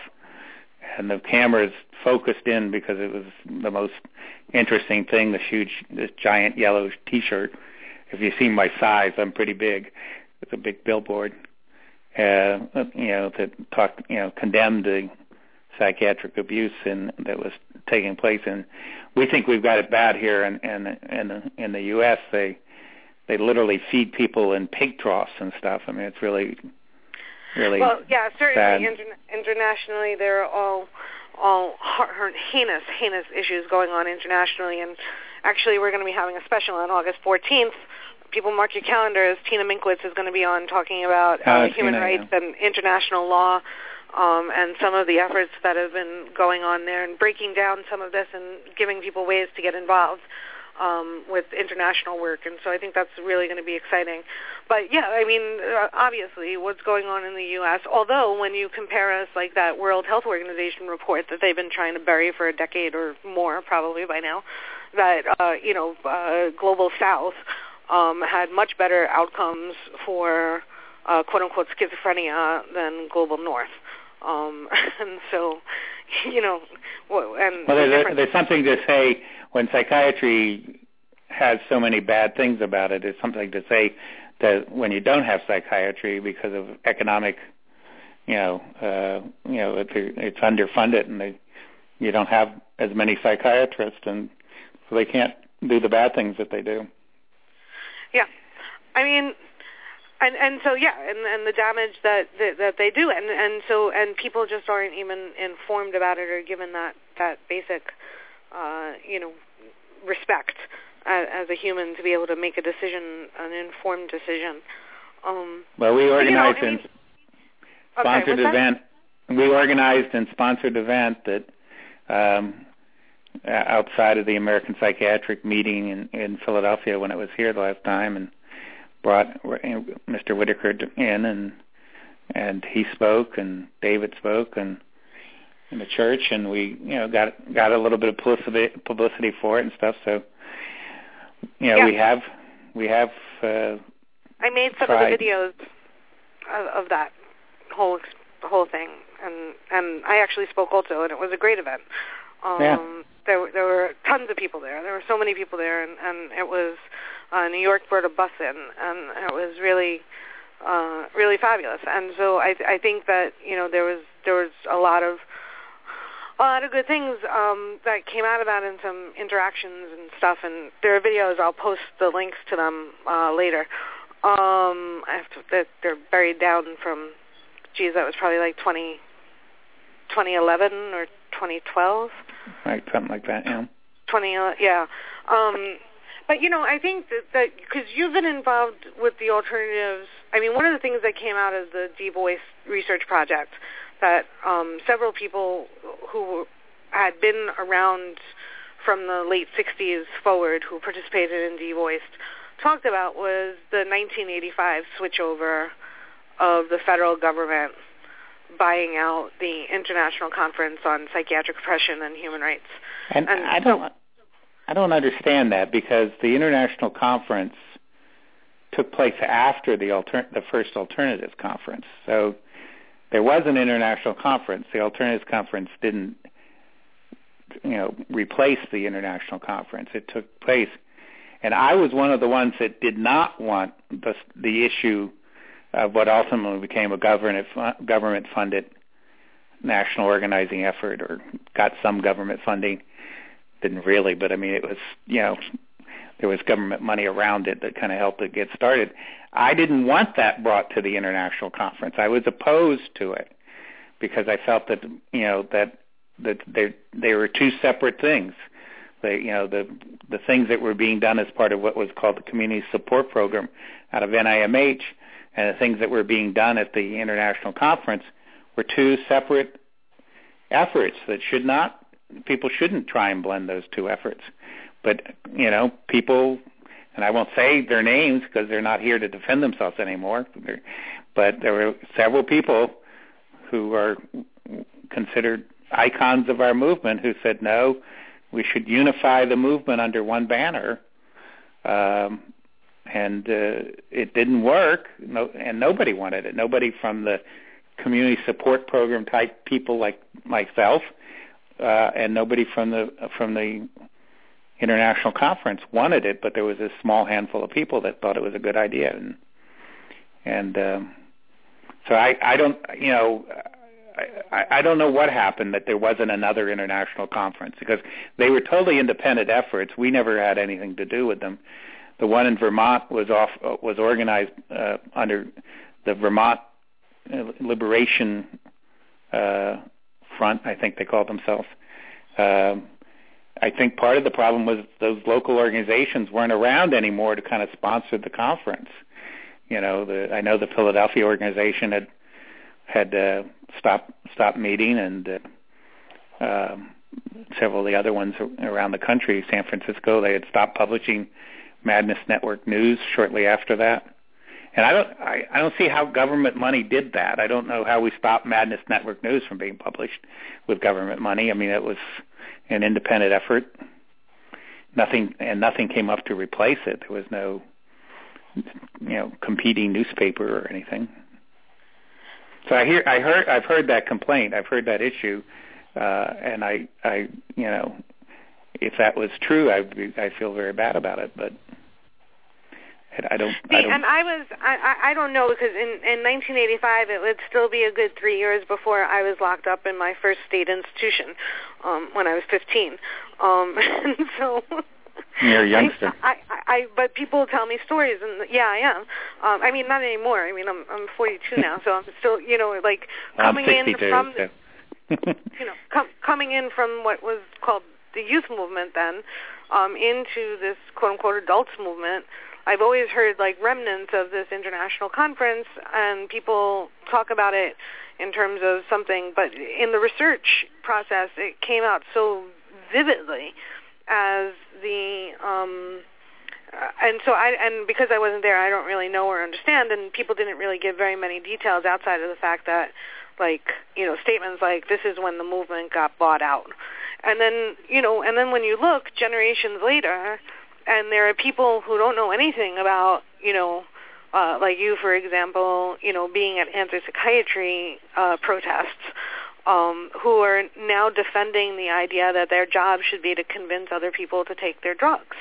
and the cameras focused in because it was the most interesting thing, this huge, this giant yellow T-shirt. If you see my size, I'm pretty big. It's a big billboard, uh, you know, that talked, you know, condemned the psychiatric abuse in, that was taking place. And we think we've got it bad here in in in the, in the U S They they literally feed people in pig troughs and stuff. I mean, it's really, really well, yeah, certainly bad. Inter- internationally there are all all heinous, heinous issues going on internationally, and actually we're going to be having a special on August fourteenth. People mark your calendars. Tina Minkwitz is going to be on talking about uh, uh, human Tina, rights yeah. and international law, um, and some of the efforts that have been going on there, and breaking down some of this and giving people ways to get involved um, with international work. And so I think that's really going to be exciting. But yeah, I mean, uh, obviously what's going on in the U S, although when you compare us like that World Health Organization report that they've been trying to bury for a decade or more probably by now, that, uh, you know, uh, Global South um, had much better outcomes for uh, quote-unquote schizophrenia than Global North. Um, and so, you know, well, and well, the there's, there's something to say when psychiatry has so many bad things about it. It's something to say that when you don't have psychiatry because of economic, you know, uh, you know, it's, it's underfunded, and they, you don't have as many psychiatrists, and so they can't do the bad things that they do. Yeah, I mean. And and so yeah, and, and the damage that, that that they do, and and so and people just aren't even informed about it or given that that basic, uh, you know, respect as, as a human to be able to make a decision, an informed decision. Um, well, we organized you know, I mean, and sponsored okay, event. We organized and sponsored event that um, outside of the American Psychiatric meeting in, in Philadelphia when it was here the last time, and brought Mister Whitaker in, and and he spoke, and David spoke, and in the church, and we, you know, got got a little bit of publicity publicity for it and stuff. So, you know, yeah. we have we have. Uh, I made some tried. of the videos of, of that whole the whole thing, and and I actually spoke also, and it was a great event. Um, yeah. There there were tons of people there. There were so many people there, and and it was. Uh, New York brought a bus in, and it was really, uh, really fabulous. And so I, I think that you know there was there was a lot of a lot of good things um, that came out of that, and some interactions and stuff. And there are videos. I'll post the links to them uh, later. Um, I have to, they're, they're buried down from, geez, that was probably like twenty, twenty eleven or twenty twelve. Right, something like that. Yeah. Twenty, yeah. Um, But, you know, I think that because you've been involved with the alternatives, I mean, one of the things that came out of the D-Voice research project that um, several people who had been around from the late sixties forward who participated in D-Voiced talked about was the nineteen eighty-five switchover of the federal government buying out the International Conference on Psychiatric Oppression and Human Rights. And, and I don't... So, I don't understand that, because the international conference took place after the alter- the first alternatives conference. So there was an international conference. The alternatives conference didn't, you know, replace the international conference. It took place, and I was one of the ones that did not want the the issue of what ultimately became a government government funded national organizing effort, or got some government funding. Didn't really, but I mean, it was, you know, there was government money around it that kind of helped it get started. I didn't want that brought to the international conference. I was opposed to it because I felt that, you know, that that they they were two separate things. They, you know, the the things that were being done as part of what was called the Community Support Program out of N I M H, and the things that were being done at the international conference were two separate efforts that should not. People shouldn't try and blend those two efforts. But, you know, people and I won't say their names because they're not here to defend themselves anymore, but there were several people who are considered icons of our movement who said, no, we should unify the movement under one banner. Um, and uh, it didn't work, no, and nobody wanted it. Nobody from the community support program type people like myself, uh, and nobody from the from the international conference wanted it, but there was a small handful of people that thought it was a good idea. And, and um, so I, I don't, you know, I, I don't know what happened that there wasn't another international conference, because they were totally independent efforts. We never had anything to do with them. The one in Vermont was off was organized uh, under the Vermont Liberation uh, Front, I think they called themselves. Um, I think part of the problem was those local organizations weren't around anymore to kind of sponsor the conference. You know, the, I know the Philadelphia organization had had uh, stopped stopped meeting, and uh, uh, several of the other ones around the country, San Francisco, they had stopped publishing Madness Network news shortly after that. And I don't I, I don't see how government money did that. I don't know how we stopped Madness Network news from being published with government money. I mean, it was an independent effort. Nothing and nothing came up to replace it. There was no, you know, competing newspaper or anything. So I hear I heard I've heard that complaint. I've heard that issue, uh, and I I you know, if that was true, I I feel very bad about it, but. I don't, See, I don't. And I was, I, I don't know, because in, in nineteen eighty-five, it would still be a good three years before I was locked up in my first state institution, um, when I was fifteen. Um, and so. You're a youngster. I, I, I, but people tell me stories, and yeah, I am. Um, I mean, not anymore. I mean, I'm, I'm forty-two now, so I'm still, you know, like coming in from, so. you know, com- coming in from what was called the youth movement then, um, into this quote-unquote adults movement. I've always heard like remnants of this international conference, and people talk about it in terms of something, but in the research process, it came out so vividly as the, um, uh, and so I, and because I wasn't there, I don't really know or understand, and people didn't really give very many details outside of the fact that, like, you know, statements like, this is when the movement got bought out. And then, you know, and then when you look generations later, and there are people who don't know anything about, you know, uh, like you, for example, you know, being at anti-psychiatry uh, protests, um, who are now defending the idea that their job should be to convince other people to take their drugs.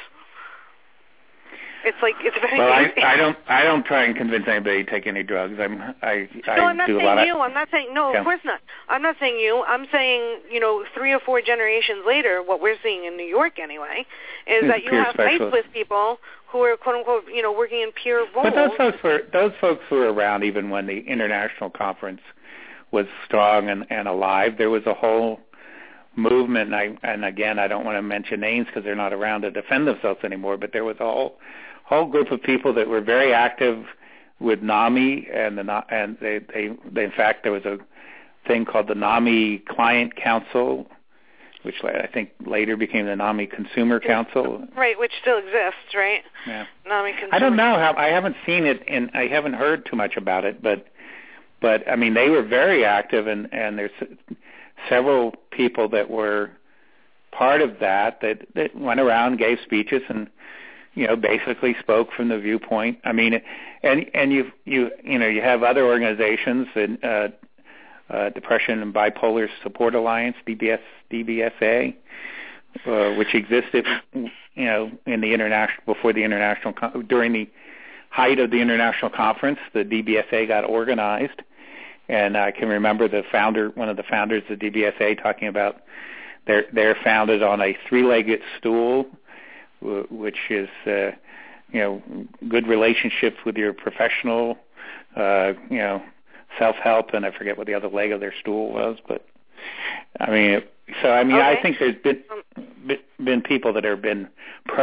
It's like it's very. Well, I, I don't. I don't try and convince anybody to take any drugs. I'm. I. I no, I'm not do saying a lot you. of, I'm not saying no. Yeah. Of course not. I'm not saying you. I'm saying, you know, three or four generations later, what we're seeing in New York anyway, is that you have fights with people who are quote unquote, you know, working in peer roles. But those folks were those folks were around even when the international conference was strong and, and alive. There was a whole movement, and, I, and again, I don't want to mention names because they're not around to defend themselves anymore. But there was a whole whole group of people that were very active with NAMI, and the and they, they, they in fact there was a thing called the NAMI Client Council, which I think later became the NAMI Consumer Council. Right, which still exists, right? Yeah. NAMI Consumer. I don't know how. I haven't seen it, and I haven't heard too much about it, but but I mean they were very active, and and there's several people that were part of that that that went around, gave speeches, and you know, basically spoke from the viewpoint. I mean, and and you you you know you have other organizations, and uh, uh, Depression and Bipolar Support Alliance, D B S D B S A, uh, which existed, you know, in the international before the international during the height of the international conference. The D B S A got organized, and I can remember the founder, one of the founders of the D B S A, talking about they're they're founded on a three-legged stool, which is, uh, you know, good relationships with your professional, uh, you know, self-help, and I forget what the other leg of their stool was, but I mean, so I mean, okay. I think there's been been people that have been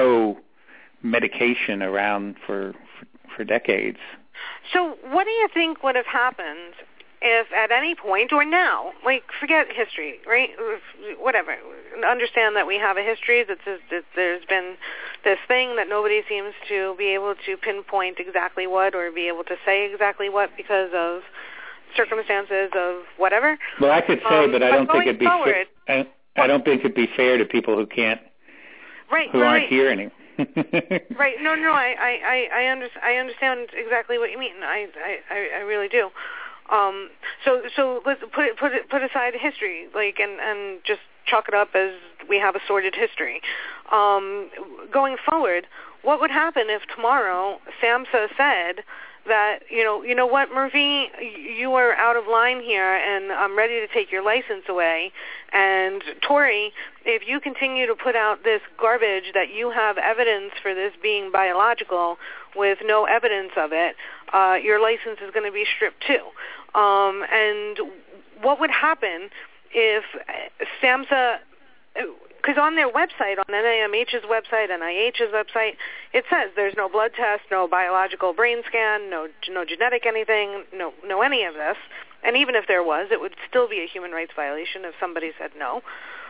pro-medication around for, for for decades. So, what do you think would have happened if at any point, or now, like, forget history, right? Whatever. Understand that we have a history, that there's been this thing that nobody seems to be able to pinpoint exactly what or be able to say exactly what because of circumstances of whatever. Well, I could say, um, but I don't think it'd be forward, fair. I, I don't think it'd be fair to people who can't, right, who right, aren't right. hearing. Right. No, no, I, I, I, I, under, I understand exactly what you mean. I, I, I really do. Um, so, so let's put it, put it, put aside history, like, and, and just chalk it up as we have a sordid history. Um, going forward, what would happen if tomorrow SAMHSA said that, you know, you know what, Murphy, you are out of line here, and I'm ready to take your license away. And Tori, if you continue to put out this garbage that you have evidence for this being biological with no evidence of it, uh, your license is going to be stripped too. Um, and what would happen if SAMHSA, because on their website, on N I M H's website, N I H's website, it says there's no blood test, no biological brain scan, no no genetic anything, no no any of this. And even if there was, it would still be a human rights violation if somebody said no.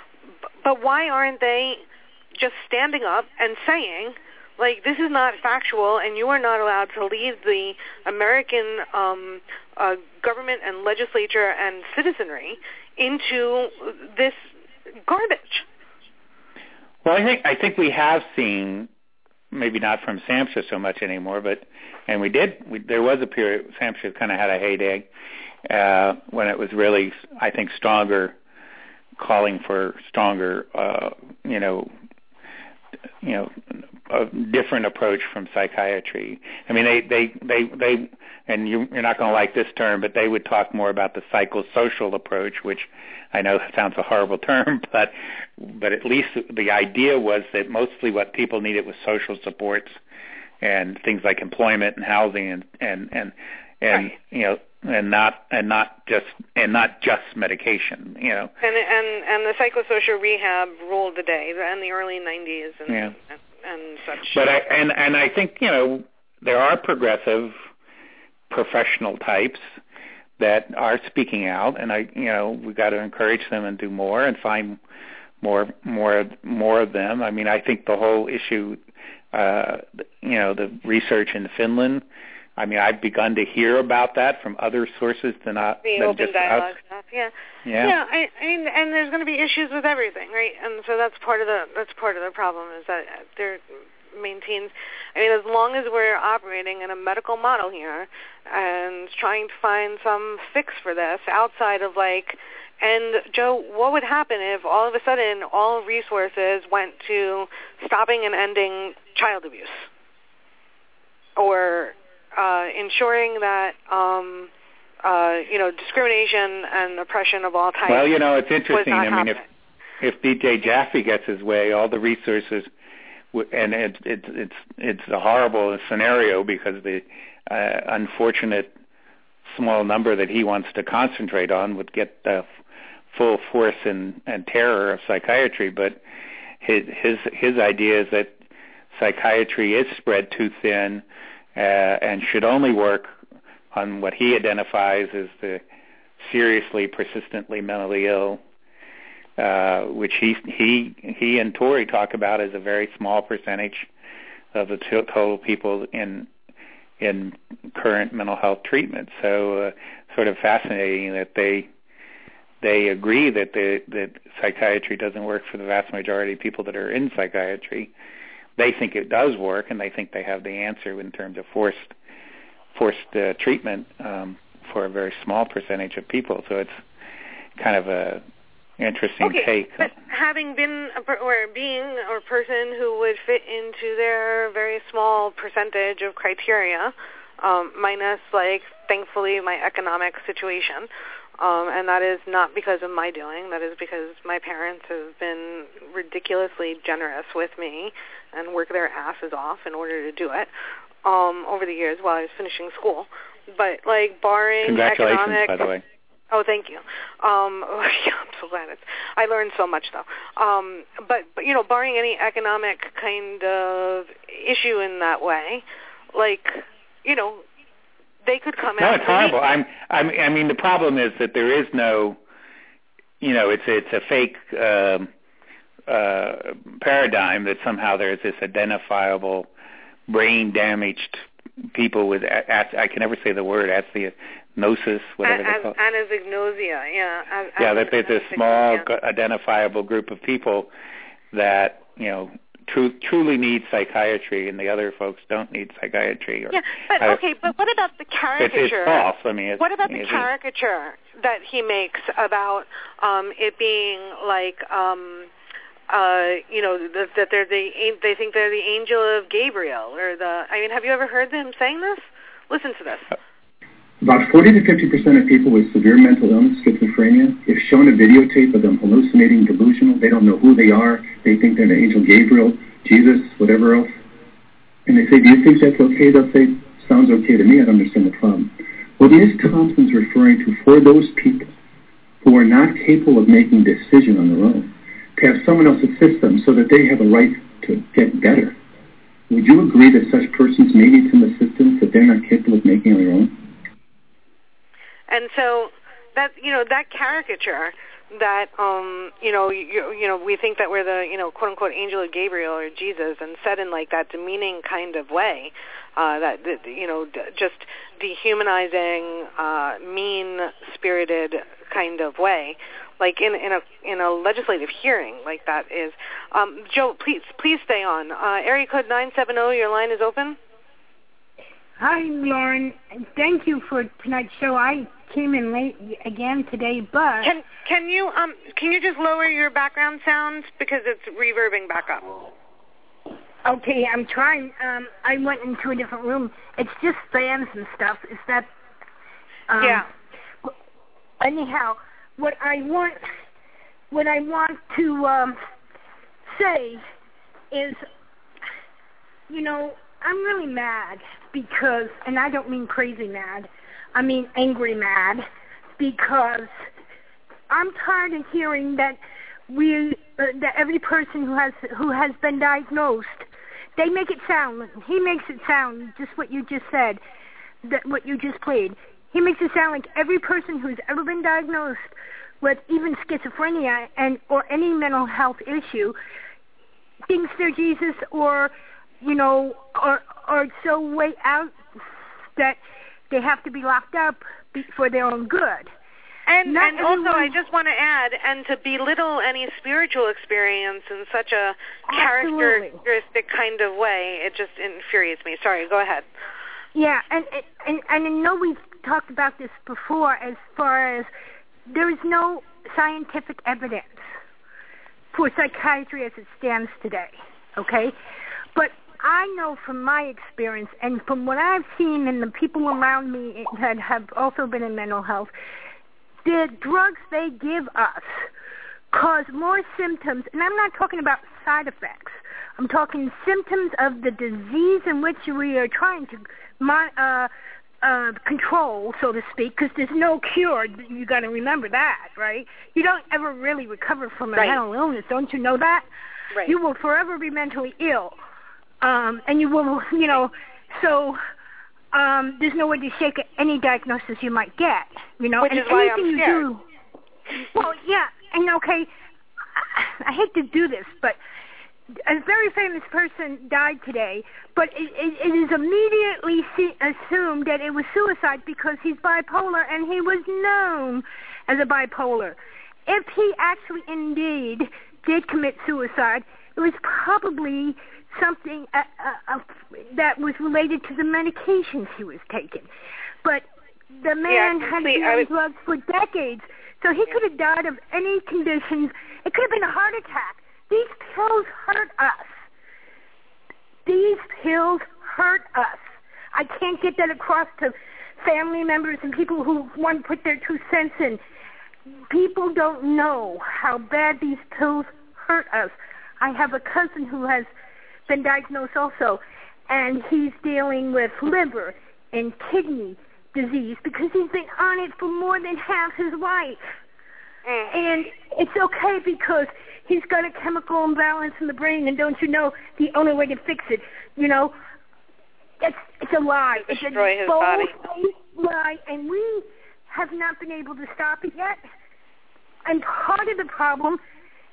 But why aren't they just standing up and saying, like, this is not factual, and you are not allowed to lead the American um, uh, government and legislature and citizenry into this garbage? Well, I think I think we have seen, maybe not from SAMHSA so much anymore, but and we did. We, there was a period SAMHSA kind of had a heyday uh, when it was really, I think, stronger, calling for stronger, uh, you know, you know, a different approach from psychiatry. I mean, they they they they, and you, you're not going to like this term, but they would talk more about the psychosocial approach, which I know sounds a horrible term, but but at least the idea was that mostly what people needed was social supports and things like employment and housing and and and, and right. you know and not and not just and not just medication, you know. And and and the psychosocial rehab ruled the day in the early nineties and yeah. and, and such. But I and and I think, you know, there are progressive professional types that are speaking out, and I, you know, we got to encourage them and do more and find more, more, more of them. I mean, I think the whole issue, uh, you know, the research in Finland. I mean, I've begun to hear about that from other sources than not the than open just dialogue us. stuff. Yeah, yeah. yeah. I, I mean, and there's going to be issues with everything, right? And so that's part of the that's part of the problem is that there maintains. I mean, as long as we're operating in a medical model here and trying to find some fix for this outside of like, and Joe, what would happen if all of a sudden all resources went to stopping and ending child abuse or uh, ensuring that um, uh, you know discrimination and oppression of all types? Well, you know, it's interesting. I mean, happening. if if D J Jaffe gets his way, all the resources. And it's it's it's it's a horrible scenario because the uh, unfortunate small number that he wants to concentrate on would get the full force and, and terror of psychiatry. But his his his idea is that psychiatry is spread too thin uh, and should only work on what he identifies as the seriously, persistently mentally ill. Uh, which he he he and Tori talk about as a very small percentage of the t- total people in in current mental health treatment. So, uh, sort of fascinating that they they agree that the that psychiatry doesn't work for the vast majority of people that are in psychiatry. They think it does work, and they think they have the answer in terms of forced forced uh, treatment um, for a very small percentage of people. So it's kind of a interesting okay, take. But having been a per, or being a person who would fit into their very small percentage of criteria, um, minus, like, thankfully, my economic situation, um, and that is not because of my doing. That is because my parents have been ridiculously generous with me and work their asses off in order to do it um, over the years while I was finishing school. But, like, barring Congratulations, economic... by the way. Oh, thank you. Um, yeah, I'm so glad. It's, I learned so much, though. Um, but, but, you know, barring any economic kind of issue in that way, like, you know, they could come no, out. No, it's horrible. I'm, I'm, I mean, the problem is that there is no, you know, it's it's a fake um, uh, paradigm that somehow there's this identifiable brain-damaged people with, I can never say the word, acidosis, whatever As, they call it. Anosognosia, yeah. As, yeah, that there's a small yeah. identifiable group of people that, you know, True, truly need psychiatry, and the other folks don't need psychiatry. Or, yeah, but I, okay, but what about the caricature? It's, it's false. I mean, it's, what about the it's, caricature that he makes about um, it being like, um, uh, you know, that, that they're the they think they're the angel of Gabriel, or the? I mean, have you ever heard him saying this? Listen to this. About forty to fifty percent of people with severe mental illness, schizophrenia, if shown a videotape of them hallucinating, delusional, they don't know who they are, they think they're the angel Gabriel, Jesus, whatever else, and they say, do you think that's okay? They'll say, sounds okay to me, I don't understand the problem. What Miz Thompson's referring to, for those people who are not capable of making a decision on their own, to have someone else assist them so that they have a right to get better. Would you agree that such persons may need some assistance that they're not capable of making on their own? And so that, you know, that caricature that, um, you know, you, you know, we think that we're the, you know, quote unquote angel of Gabriel or Jesus, and said in like that demeaning kind of way, uh, that, that you know, d- just dehumanizing, uh, mean-spirited kind of way, like in in a in a legislative hearing like that is. Um, Joe, please please stay on. Uh, area code nine seven zero, your line is open. Hi, Lauren. Thank you for tonight's show. I came in late again today, but can can you um can you just lower your background sound because it's reverbing back up? Okay, I'm trying. Um, I went into a different room. It's just fans and stuff. Is that? Um, yeah. Anyhow, what I want, what I want to um, say is, you know, I'm really mad because, and I don't mean crazy mad, I mean angry mad, because I'm tired of hearing that we, uh, that every person who has who has been diagnosed, they make it sound, he makes it sound, just what you just said, that what you just played, he makes it sound like every person who's ever been diagnosed with even schizophrenia and or any mental health issue thinks they're Jesus, or you know, or or so way out that they have to be locked up for their own good. And Not and also, everyone, I just want to add, and to belittle any spiritual experience in such a absolutely. characteristic kind of way, it just infuriates me. Sorry, go ahead. Yeah, and and and I know we've talked about this before, as far as there is no scientific evidence for psychiatry as it stands today. Okay, but I know from my experience and from what I've seen and the people around me that have also been in mental health, the drugs they give us cause more symptoms, and I'm not talking about side effects. I'm talking symptoms of the disease in which we are trying to mon- uh, uh, control, so to speak, because there's no cure. You got to remember that, right? You don't ever really recover from a right. mental illness. Don't you know that? Right. You will forever be mentally ill. Um, and you will, you know, so um, there's no way to shake any diagnosis you might get, you know. Which and is why anything I'm you scared. do, well, yeah, and okay, I, I hate to do this, but a very famous person died today, but it, it, it is immediately see, assumed that it was suicide because he's bipolar, and he was known as a bipolar. If he actually indeed did commit suicide, it was probably something uh, uh, uh, that was related to the medications he was taking. But the man yeah, had been on would... drugs for decades, so he yeah. could have died of any conditions. It could have been a heart attack. These pills hurt us. These pills hurt us. I can't get that across to family members and people who want to put their two cents in. People don't know how bad these pills hurt us. I have a cousin who has been diagnosed also, and he's dealing with liver and kidney disease because he's been on it for more than half his life. Mm. And it's okay because he's got a chemical imbalance in the brain, and don't you know the only way to fix it, you know, it's, it's a lie. It's a bold lie, and we have not been able to stop it yet. And part of the problem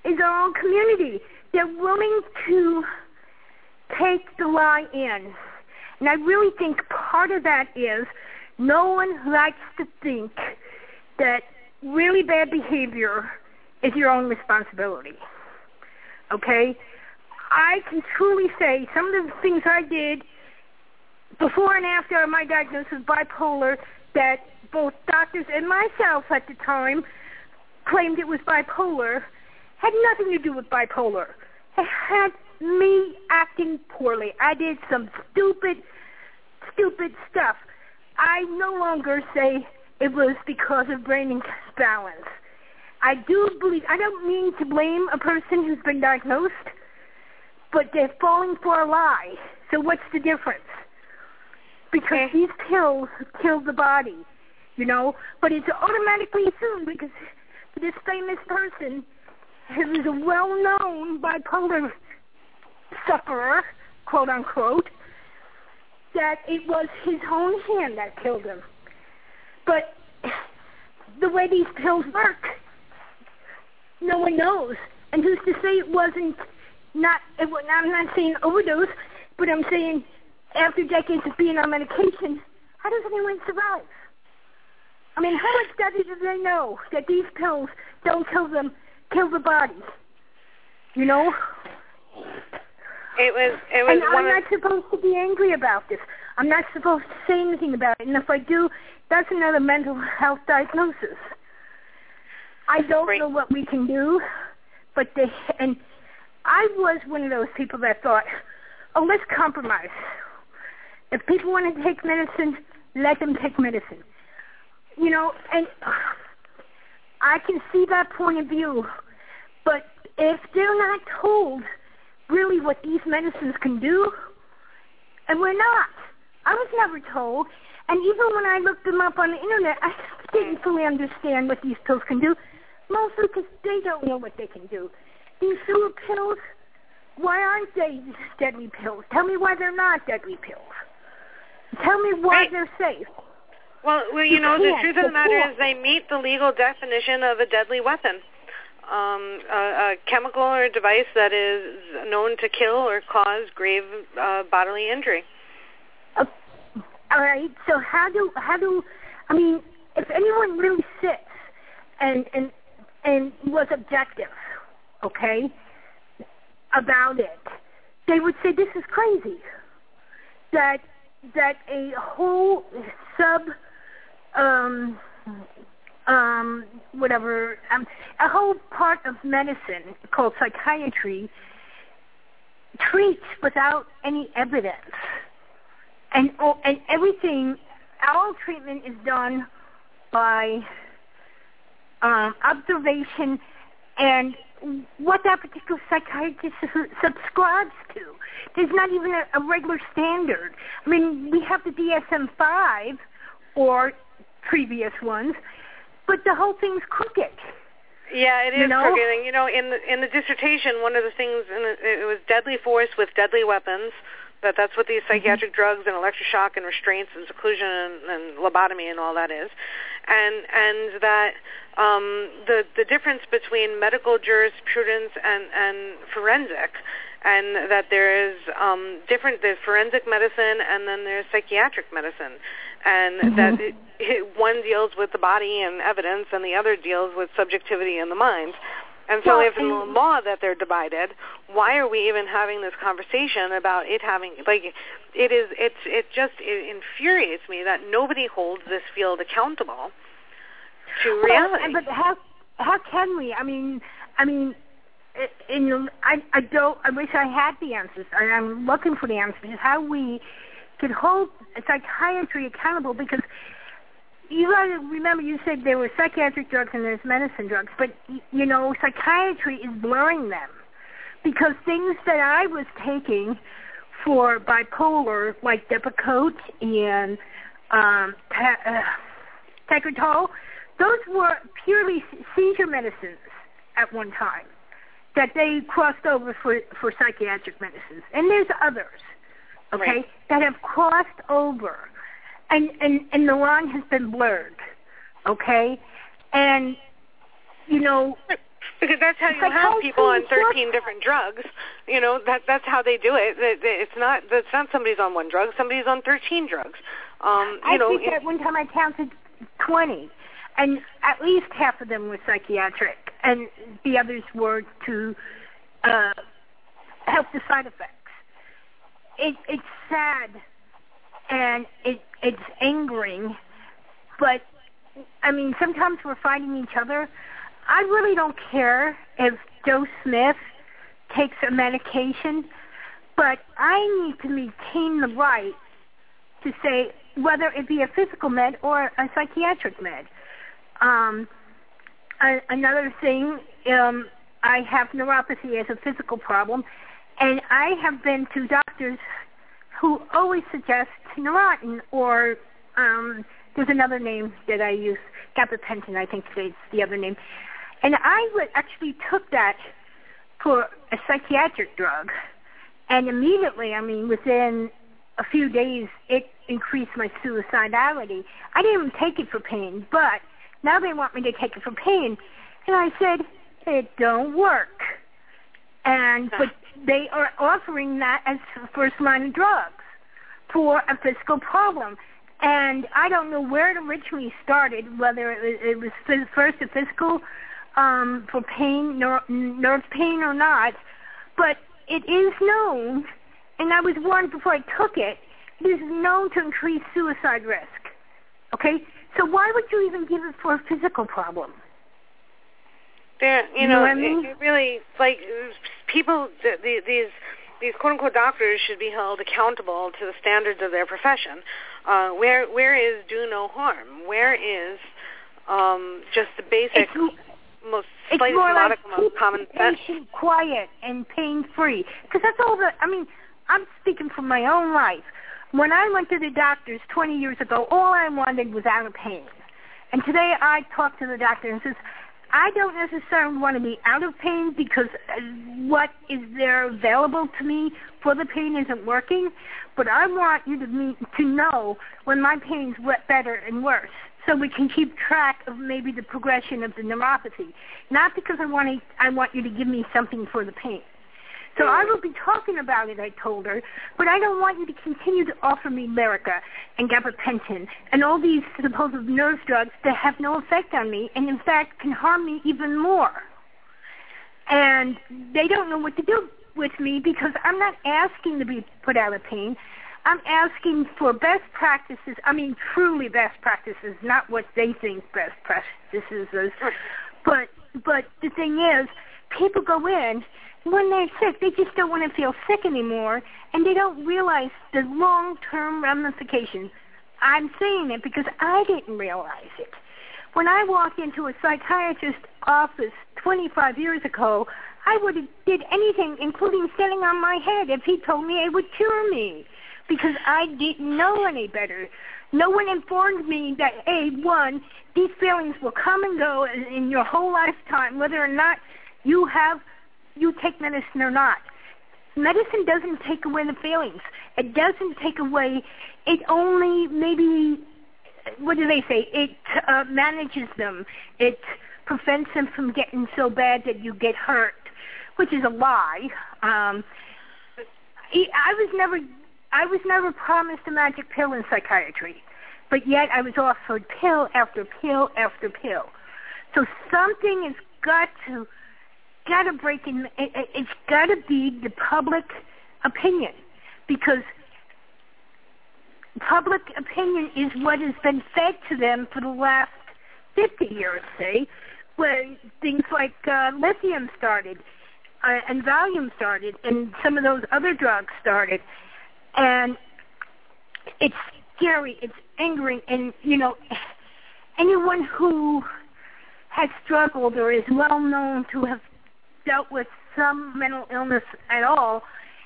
is our own community. They're willing to take the lie in. And I really think part of that is no one likes to think that really bad behavior is your own responsibility. Okay? I can truly say some of the things I did before and after my diagnosis of bipolar that both doctors and myself at the time claimed it was bipolar had nothing to do with bipolar. It had me acting poorly. I did some stupid, stupid stuff. I no longer say it was because of brain imbalance. I do believe, I don't mean to blame a person who's been diagnosed, but they're falling for a lie. So what's the difference? Because okay. these pills kill the body, you know, but it's automatically assumed because this famous person who is a well-known bipolar sufferer, quote unquote, that it was his own hand that killed him. But the way these pills work, no one knows. And who's to say it wasn't not, it, I'm not saying overdose, but I'm saying after decades of being on medication, how does anyone survive? I mean, how much study do they know that these pills don't kill them, kill the body? You know? It was, it was and one I'm of... not supposed to be angry about this. I'm not supposed to say anything about it. And if I do, that's another mental health diagnosis. I don't right. know what we can do, but they, and I was one of those people that thought, oh, let's compromise. If people want to take medicine, let them take medicine. You know, and I can see that point of view, but if they're not told really what these medicines can do, and we're not. I was never told, and even when I looked them up on the internet, I didn't fully understand what these pills can do, mostly because they don't know what they can do. These super pills, why aren't they deadly pills? Tell me why they're not deadly pills. Tell me why right. they're safe. Well, well, you, you know, the truth of the matter can't. is they meet the legal definition of a deadly weapon. Um, a, a chemical or device that is known to kill or cause grave uh, bodily injury. Uh, all right. So how do how do I mean? If anyone really sits and and and was objective, okay, about it, they would say this is crazy. That that a whole sub um. Um, whatever, um, a whole part of medicine called psychiatry treats without any evidence, and oh, and everything, all treatment is done by um, observation and what that particular psychiatrist subscribes to. There's not even a, a regular standard. I mean, we have the D S M five or previous ones, but the whole thing's crooked. Yeah, it is you know? crooked. And, you know, in the, in the dissertation, one of the things, in the, it was deadly force with deadly weapons, that that's what these psychiatric mm-hmm. drugs and electroshock and restraints and seclusion and, and lobotomy and all that is. And and that um, the, the difference between medical jurisprudence and, and forensic, and that there is um, different, there's forensic medicine and then there's psychiatric medicine. And mm-hmm. that it, it, one deals with the body and evidence, and the other deals with subjectivity and the mind. And so, well, if in the law that they're divided, why are we even having this conversation about it having like it is? It's it just it infuriates me that nobody holds this field accountable to reality. Well, but how how can we? I mean, I mean, in, I I don't. I wish I had the answers, and I'm looking for the answers. How we could hold psychiatry accountable, because you got to remember, you said there were psychiatric drugs and there's medicine drugs, but, you know, psychiatry is blurring them, because things that I was taking for bipolar, like Depakote and um, uh, Tegretol, those were purely seizure medicines at one time that they crossed over for, for psychiatric medicines. And there's others, okay, right. that have crossed over. And, and, and the line has been blurred, okay? And, you know, but Because that's how you have people on thirteen different drugs. You know, that that's how they do it. It's not it's not somebody's on one drug. Somebody's on thirteen drugs. Um, you I know, think at one time I counted twenty, and at least half of them were psychiatric, and the others were to uh, help the side effects. It, it's sad, and it it's angering, but, I mean, sometimes we're fighting each other. I really don't care if Joe Smith takes a medication, but I need to maintain the right to say whether it be a physical med or a psychiatric med. Um, a, another thing, um, I have neuropathy as a physical problem, and I have been to doctors who always suggest Neurontin or um, there's another name that I use, gabapentin, I think is the other name. And I would actually took that for a psychiatric drug, and immediately, I mean, within a few days, it increased my suicidality. I didn't even take it for pain, but now they want me to take it for pain. And I said, it don't work. And but they are offering that as first line of drugs for a physical problem. And I don't know where it originally started, whether it was first a physical um, for pain, nerve, nerve pain or not, but it is known, and I was warned before I took it, it is known to increase suicide risk. Okay? So why would you even give it for a physical problem? There, you, you know, know what I mean? it really, like, people, the, the, these these quote-unquote doctors should be held accountable to the standards of their profession. Uh, where where is do no harm? Where is um, just the basic, it's, most it's slightest more modicum like of common sense? Patient, quiet, and pain-free. Because that's all that, I mean, I'm speaking from my own life. When I went to the doctors twenty years ago, all I wanted was out of pain. And today I talk to the doctor and says, I don't necessarily want to be out of pain because what is there available to me for the pain isn't working, but I want you to me, to know when my pain's better and worse, so we can keep track of maybe the progression of the neuropathy. Not because I want to, I want you to give me something for the pain. So I will be talking about it, I told her, but I don't want you to continue to offer me Lyrica and gabapentin and all these supposed nerve drugs that have no effect on me and, in fact, can harm me even more. And they don't know what to do with me because I'm not asking to be put out of pain. I'm asking for best practices, I mean truly best practices, not what they think best practices is. But, but the thing is, people go in, when they're sick, they just don't want to feel sick anymore, and they don't realize the long-term ramifications. I'm saying it because I didn't realize it. When I walked into a psychiatrist's office twenty-five years ago, I would have did anything, including standing on my head, if he told me it would cure me, because I didn't know any better. No one informed me that, hey, one, these feelings will come and go in, in your whole lifetime, whether or not you have you take medicine or not. Medicine doesn't take away the feelings. It doesn't take away, it only maybe, what do they say, it uh, manages them. It prevents them from getting so bad that you get hurt, which is a lie. Um, I was never, I was never promised a magic pill in psychiatry, but yet I was offered pill after pill after pill. So something has got to got to break in. It, it, it's got to be the public opinion, because public opinion is what has been fed to them for the last fifty years, say, where things like uh, lithium started, uh, and Valium started, and some of those other drugs started, and it's scary, it's angering, and, you know, anyone who has struggled or is well known to have dealt with some mental illness at all,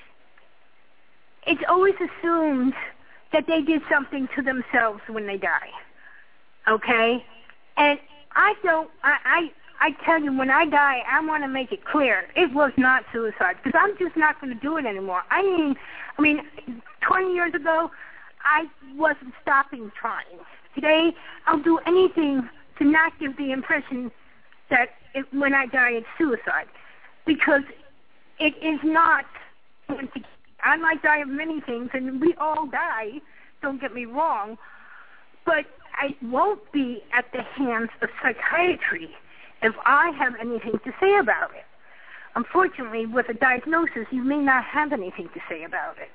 it's always assumed that they did something to themselves when they die. Okay? And I don't, I, I, I tell you, when I die, I want to make it clear, it was not suicide, because I'm just not going to do it anymore. I mean, I mean, twenty years ago, I wasn't stopping trying. Today, I'll do anything to not give the impression that it, when I die, it's suicide. Because it is not going to, I might die of many things, and we all die, don't get me wrong, but I won't be at the hands of psychiatry if I have anything to say about it. Unfortunately, with a diagnosis, you may not have anything to say about it.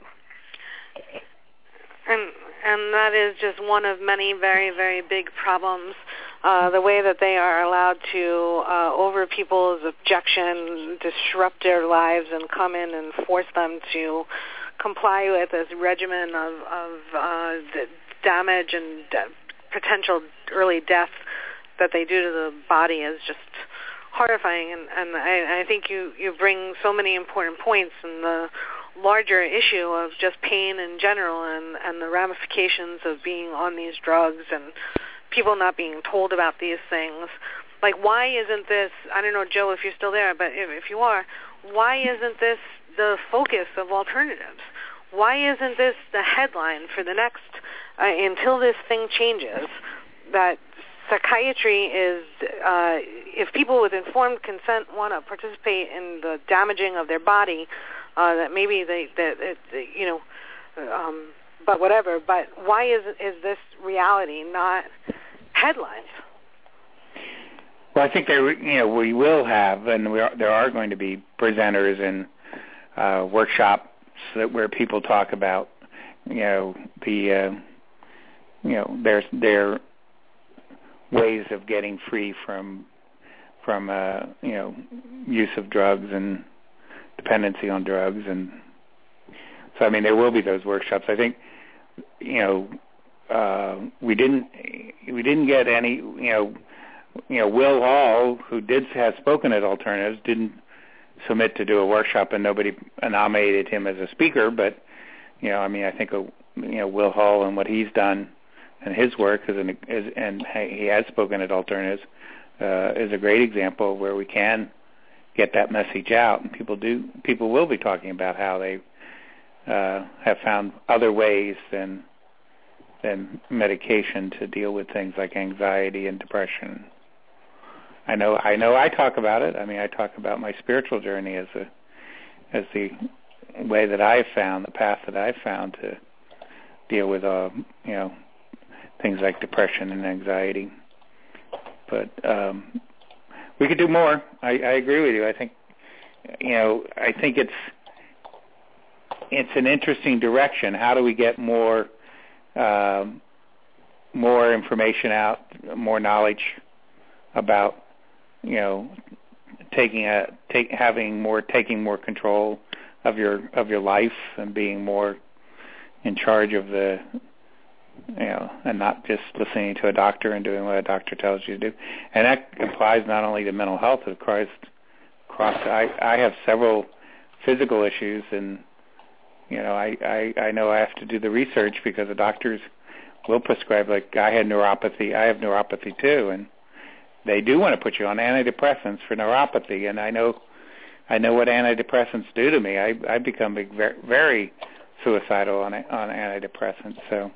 And and that is just one of many very, very big problems. Uh, the way that they are allowed to, uh, over people's objection, disrupt their lives and come in and force them to comply with this regimen of, of uh, damage and de- potential early death that they do to the body is just horrifying. And, and I, I think you, you bring so many important points in the larger issue of just pain in general and, and the ramifications of being on these drugs and people not being told about these things. Like, why isn't this, I don't know, Joe, if you're still there, but if, if you are, why isn't this the focus of alternatives? Why isn't this the headline for the next, uh, until this thing changes, that psychiatry is, uh, if people with informed consent want to participate in the damaging of their body, uh, that maybe they, that, that you know, um, but whatever. But why is is this reality not headlines? Well, I think there, you know, we will have, and we are, there are going to be presenters and uh, workshops that where people talk about, you know, the, uh, you know, their their ways of getting free from from uh, you know, use of drugs and dependency on drugs. And so, I mean, there will be those workshops. I think, you know, uh, we didn't we didn't get any, you know, you know, Will Hall, who did has spoken at Alternatives, didn't submit to do a workshop, and nobody nominated him as a speaker. But, you know, I mean, I think, uh, you know, Will Hall and what he's done and his work is, an, is and he has spoken at Alternatives, uh, is a great example of where we can get that message out, and people do people will be talking about how they uh, have found other ways than than medication to deal with things like anxiety and depression. I know I know I talk about it. I mean, I talk about my spiritual journey as a as the way that I've found, the path that I've found to deal with uh, you know, things like depression and anxiety. But um, we could do more. I, I agree with you. I think, you know, I think it's it's an interesting direction. How do we get more um, more information out, more knowledge about, you know, taking a take having more taking more control of your of your life and being more in charge of the, you know, and not just listening to a doctor and doing what a doctor tells you to do. And that applies not only to mental health, it applies across. I, I have several physical issues, and, you know, I, I, I know I have to do the research because the doctors will prescribe, like I had neuropathy. I have neuropathy too, and they do want to put you on antidepressants for neuropathy. And I know I know what antidepressants do to me. I, I become very, very suicidal on on antidepressants. So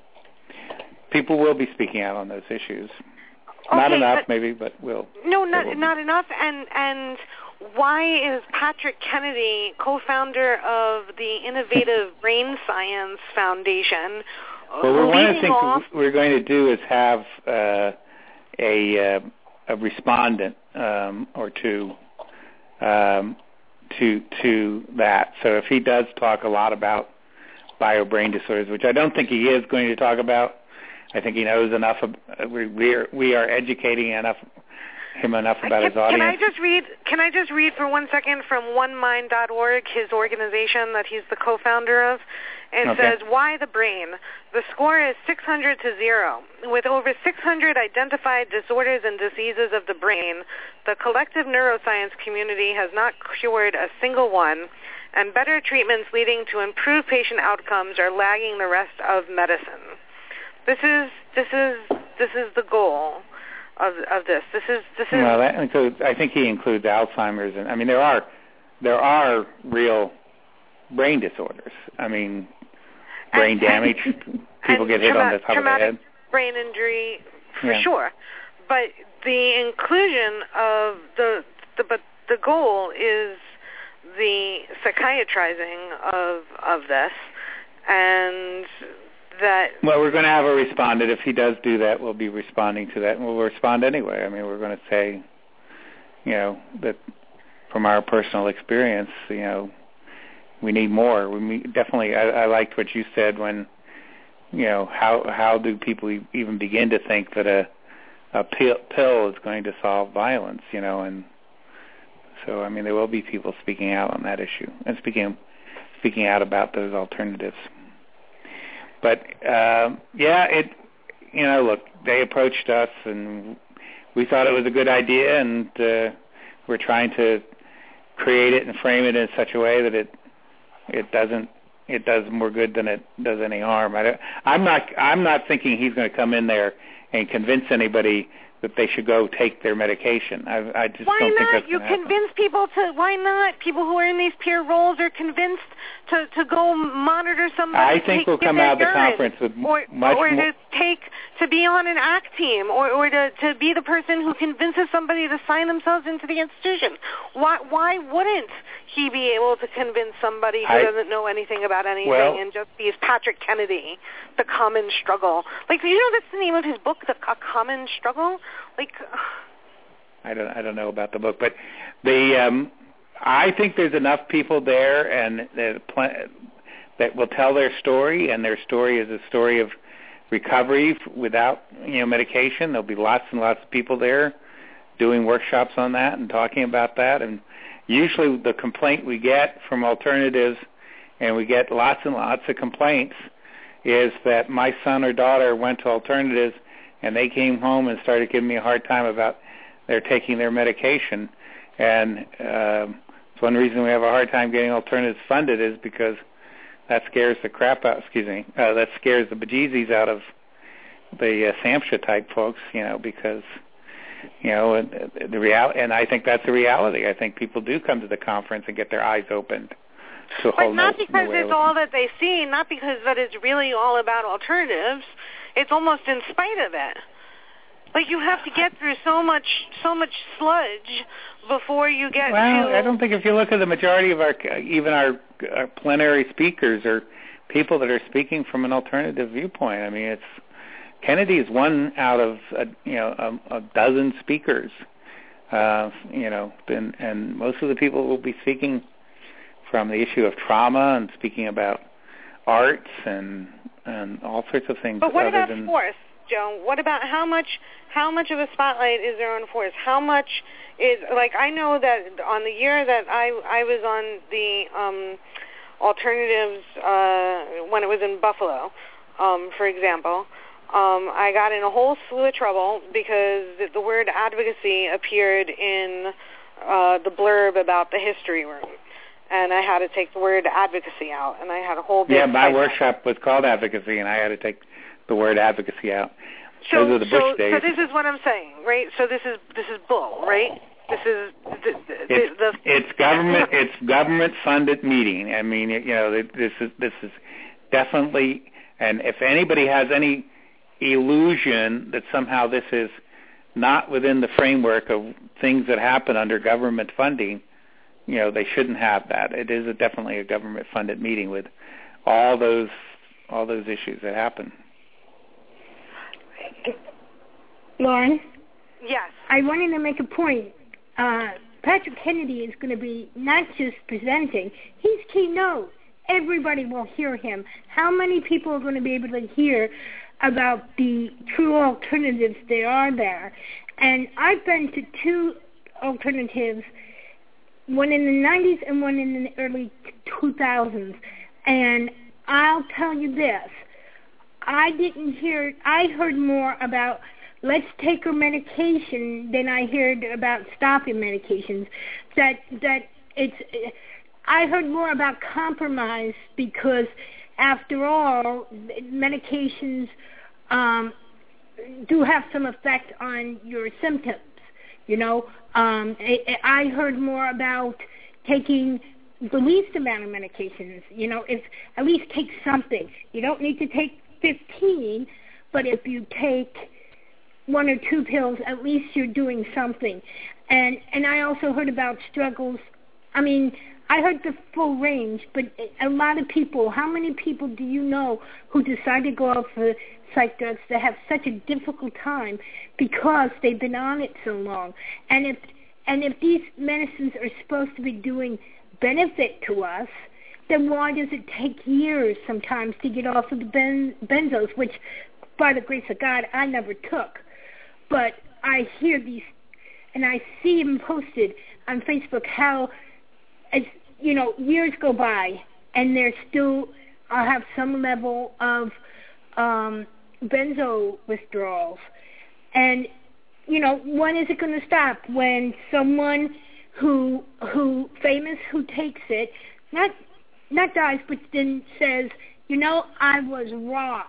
people will be speaking out on those issues. Okay, not enough, but maybe, but will. No, not not enough. And and why is Patrick Kennedy, co-founder of the Innovative Brain Science Foundation, well, one of the things off? we're going to do is have uh, a uh, a respondent um, or two um, to to that. So if he does talk a lot about bio-brain disorders, which I don't think he is going to talk about, I think he knows enough. Of, we we are, we are educating enough him enough about can, his audience. Can I just read? Can I just read for one second from one mind dot org, his organization that he's the co-founder of? It okay. says, "Why the brain? The score is six hundred to zero. With over six hundred identified disorders and diseases of the brain, the collective neuroscience community has not cured a single one, and better treatments leading to improved patient outcomes are lagging the rest of medicine." This is this is this is the goal of of this. This is this is. Well, that includes, I think he includes Alzheimer's, and I mean there are there are real brain disorders. I mean, brain and, damage. And, People and get hit trauma, on the top of the traumatic head. Brain injury, for yeah. sure. but the inclusion of the, the but the goal is the psychiatrizing of of this, and that. Well, we're going to have a respondent. If he does do that, we'll be responding to that, and we'll respond anyway. I mean, we're going to say, you know, that from our personal experience, you know, we need more. We definitely. I, I liked what you said when, you know, how how do people even begin to think that a a pill, pill is going to solve violence? You know, and so I mean, there will be people speaking out on that issue and speaking speaking out about those alternatives. But uh, yeah, it. You know, look, they approached us, and we thought it was a good idea, and uh, we're trying to create it and frame it in such a way that it it doesn't it does more good than it does any harm. I don't, I'm not I'm not thinking he's going to come in there and convince anybody that they should go take their medication. I, I just why don't not? think that's You going to happen. convince people to. Why not? People who are in these peer roles are convinced to, to go monitor somebody. I think take, we'll come out of the urine, conference with or, much or more. to take to be on an ACT team, or, or to, to be the person who convinces somebody to sign themselves into the institution. Why why wouldn't he be able to convince somebody who I, doesn't know anything about anything well, and just be Patrick Kennedy, The Common Struggle? Like, you know, that's the name of his book, The A Common Struggle. Like, I don't I don't know about the book, but the um, I think there's enough people there and that that will tell their story, and their story is a story of recovery without, you know, medication. There'll be lots and lots of people there doing workshops on that and talking about that. And usually the complaint we get from alternatives, and we get lots and lots of complaints, is that my son or daughter went to alternatives and they came home and started giving me a hard time about their taking their medication. And uh, it's one reason we have a hard time getting alternatives funded is because that scares the crap out, excuse me, uh, that scares the bejesus out of the uh, SAMHSA type folks, you know, because, you know, and, the real, and I think that's the reality. I think people do come to the conference and get their eyes opened. So but not because it's all that they see, not because that it's really all about alternatives. It's almost in spite of it. Like, you have to get through so much, so much sludge before you get well, to... I don't think if you look at the majority of our, even our, our plenary speakers are people that are speaking from an alternative viewpoint. I mean, it's Kennedy is one out of a, you know a, a dozen speakers, uh, you know, and, and most of the people will be speaking from the issue of trauma and speaking about arts and and all sorts of things. But what other about than, force, Joan? What about how much how much of a spotlight is there on force? How much is, like, I know that on the year that I I was on the um, alternatives uh, when it was in Buffalo, um, for example, um, I got in a whole slew of trouble because the, the word advocacy appeared in uh, the blurb about the history room. And I had to take the word advocacy out, and I had a whole big yeah. My fight. workshop was called advocacy, and I had to take the word advocacy out. So, Those are the Bush so, days. so this is what I'm saying, right? So this is this is bull, right? This is the, the, it's, the, it's government. It's government funded meeting. I mean, you know, this is this is definitely. And if anybody has any illusion that somehow this is not within the framework of things that happen under government funding, you know, they shouldn't have that. It is a, definitely a government-funded meeting with all those all those issues that happen. Lauren? yes. I wanted to make a point. Uh, Patrick Kennedy is going to be not just presenting, he's keynote. Everybody will hear him. How many people are going to be able to hear about the true alternatives there are there? And I've been to two alternatives, one in the nineties and one in the early two thousands. And I'll tell you this, I didn't hear, I heard more about let's take our medication than I heard about stopping medications. That, that it's, I heard more about compromise because after all, medications um, do have some effect on your symptoms. You know, um, I, I heard more about taking the least amount of medications. You know, if at least take something. You don't need to take fifteen, but if you take one or two pills, at least you're doing something. And and I also heard about struggles. I mean, I heard the full range, but a lot of people, how many people do you know who decide to go out for psych drugs that have such a difficult time because they've been on it so long? And if and if these medicines are supposed to be doing benefit to us, then why does it take years sometimes to get off of the ben, benzos, which, by the grace of God, I never took. But I hear these, and I see them posted on Facebook how, as you know, years go by, and they're still uh, have some level of um, benzo withdrawals. And, you know, when is it going to stop? When someone who who famous who takes it, not not dies, but then says, you know, I was wrong.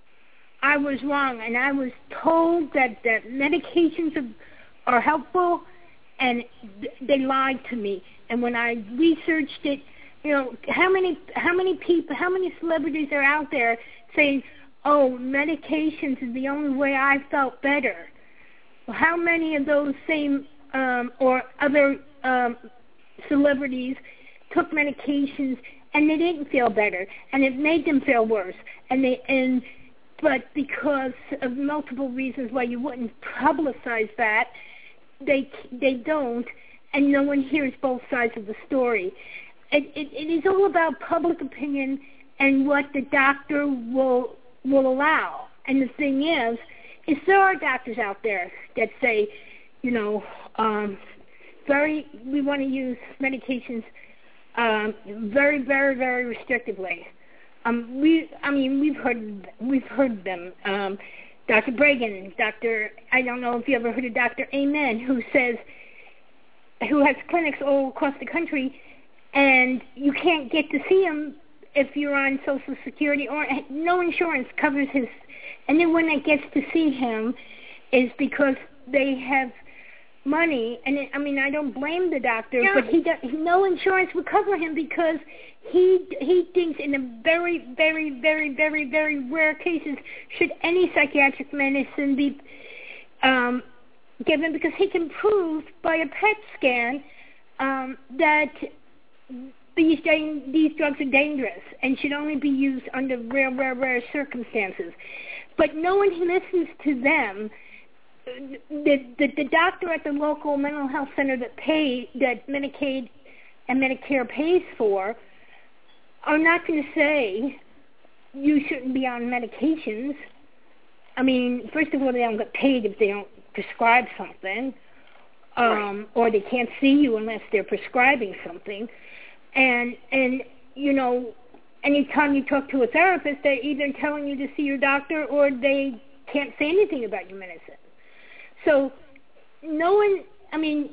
I was wrong, and I was told that, that medications are, are helpful, and th- they lied to me. And when I researched it, you know, how many how many people, how many celebrities are out there saying, oh, medications is the only way I felt better? Well, how many of those same um, or other um, celebrities took medications and they didn't feel better, and it made them feel worse, and they and but because of multiple reasons why you wouldn't publicize that, they they don't, and no one hears both sides of the story. It, it, it is all about public opinion and what the doctor will will allow. And the thing is, is there are doctors out there that say, you know, um, very we want to use medications um, very, very, very restrictively. Um, we, I mean, we've heard, we've heard them. Um, Doctor Bregan, Doctor, I don't know if you ever heard of Doctor Amen, who says, who has clinics all across the country, and you can't get to see him if you're on Social Security or no insurance covers his. Anyone that gets to see him is because they have money, and it, I mean, I don't blame the doctor, yeah. but he does, no insurance would cover him because he he thinks in a very, very, very, very, very rare cases should any psychiatric medicine be um, given, because he can prove by a P E T scan um, that these these drugs are dangerous and should only be used under rare, rare, rare circumstances. But no one listens to them. The, the the doctor at the local mental health center that pay that Medicaid and Medicare pays for are not going to say you shouldn't be on medications. I mean, first of all, they don't get paid if they don't prescribe something, um, right. or they can't see you unless they're prescribing something. And and you know, anytime you talk to a therapist, they're either telling you to see your doctor or they can't say anything about your medicine. So no one, I mean,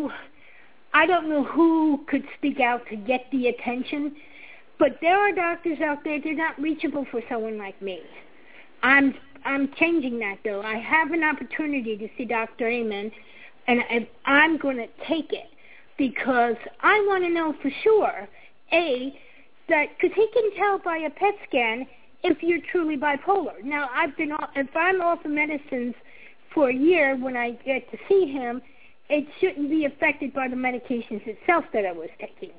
I don't know who could speak out to get the attention, but there are doctors out there, they're not reachable for someone like me. I'm I'm changing that, though. I have an opportunity to see Doctor Amen, and I, I'm going to take it because I want to know for sure, A, that, because he can tell by a P E T scan if you're truly bipolar. Now, I've been off, if I'm off of medicines for a year when I get to see him, it shouldn't be affected by the medications itself that I was taking.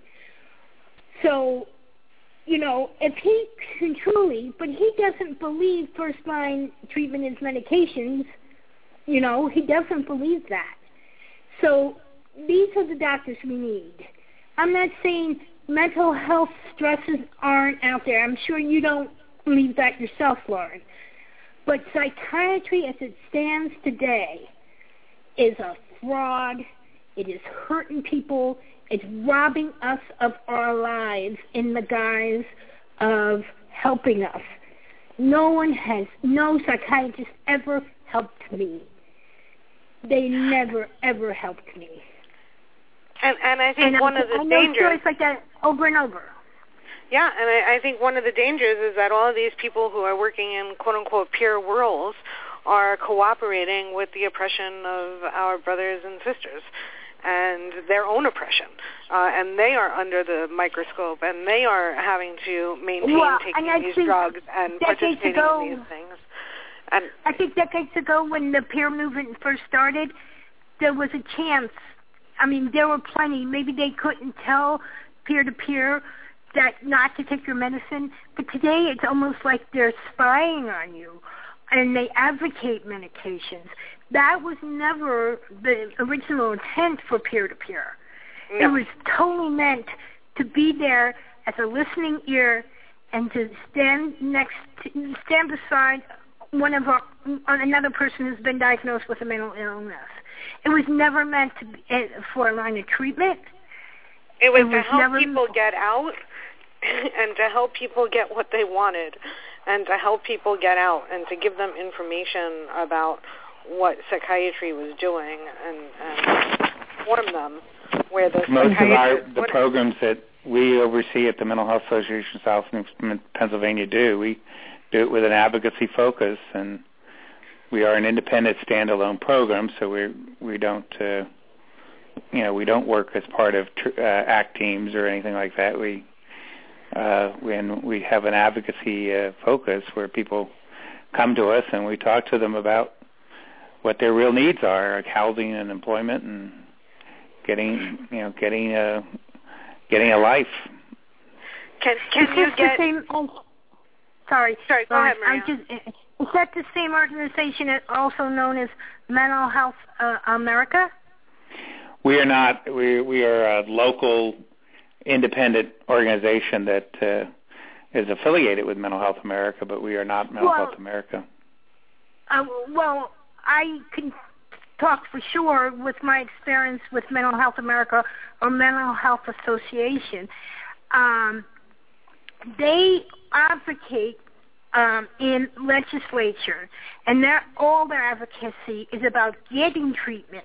So, you know, if he can truly, but he doesn't believe first-line treatment is medications, you know, he doesn't believe that. So these are the doctors we need. I'm not saying mental health stresses aren't out there. I'm sure you don't believe that yourself, Lauren. But psychiatry as it stands today is a fraud. It is hurting people. It's robbing us of our lives in the guise of helping us. No one has, no psychiatrist ever helped me. They never, ever helped me. And and I think and one I, of the I know dangers... stories like that over and over. Yeah, and I, I think one of the dangers is that all of these people who are working in quote-unquote pure worlds are cooperating with the oppression of our brothers and sisters and their own oppression. Uh, and they are under the microscope, and they are having to maintain well, taking these drugs and participating ago, in these things. And I think decades ago when the peer movement first started, there was a chance. I mean, there were plenty. Maybe they couldn't tell peer-to-peer that not to take your medicine, but today it's almost like they're spying on you, and they advocate medications. That was never the original intent for peer-to-peer. No. It was totally meant to be there as a listening ear and to stand next, to stand beside one of our, another person who's been diagnosed with a mental illness. It was never meant to be for a line of treatment. It was, it was to help never, people get out and to help people get what they wanted and to help people get out and to give them information about what psychiatry was doing and, and inform them where the most of our the what programs that we oversee at the Mental Health Association South Pennsylvania do, we do it with an advocacy focus, and we are an independent standalone program, so we we don't uh, you know we don't work as part of tr- uh, ACT teams or anything like that. We uh, when we have an advocacy uh, focus where people come to us and we talk to them about what their real needs are, like housing and employment and getting you know getting a getting a life. Can can is you this get? The same, oh, sorry, Sorry, go uh, ahead, Maria. I just, is that the same organization that also known as Mental Health uh, America? We are not. We we are a local, independent organization that uh, is affiliated with Mental Health America, but we are not Mental well, Health America. Uh, well, I can talk for sure with my experience with Mental Health America or Mental Health Association. Um, they advocate um, in legislature, and their, all their advocacy is about getting treatment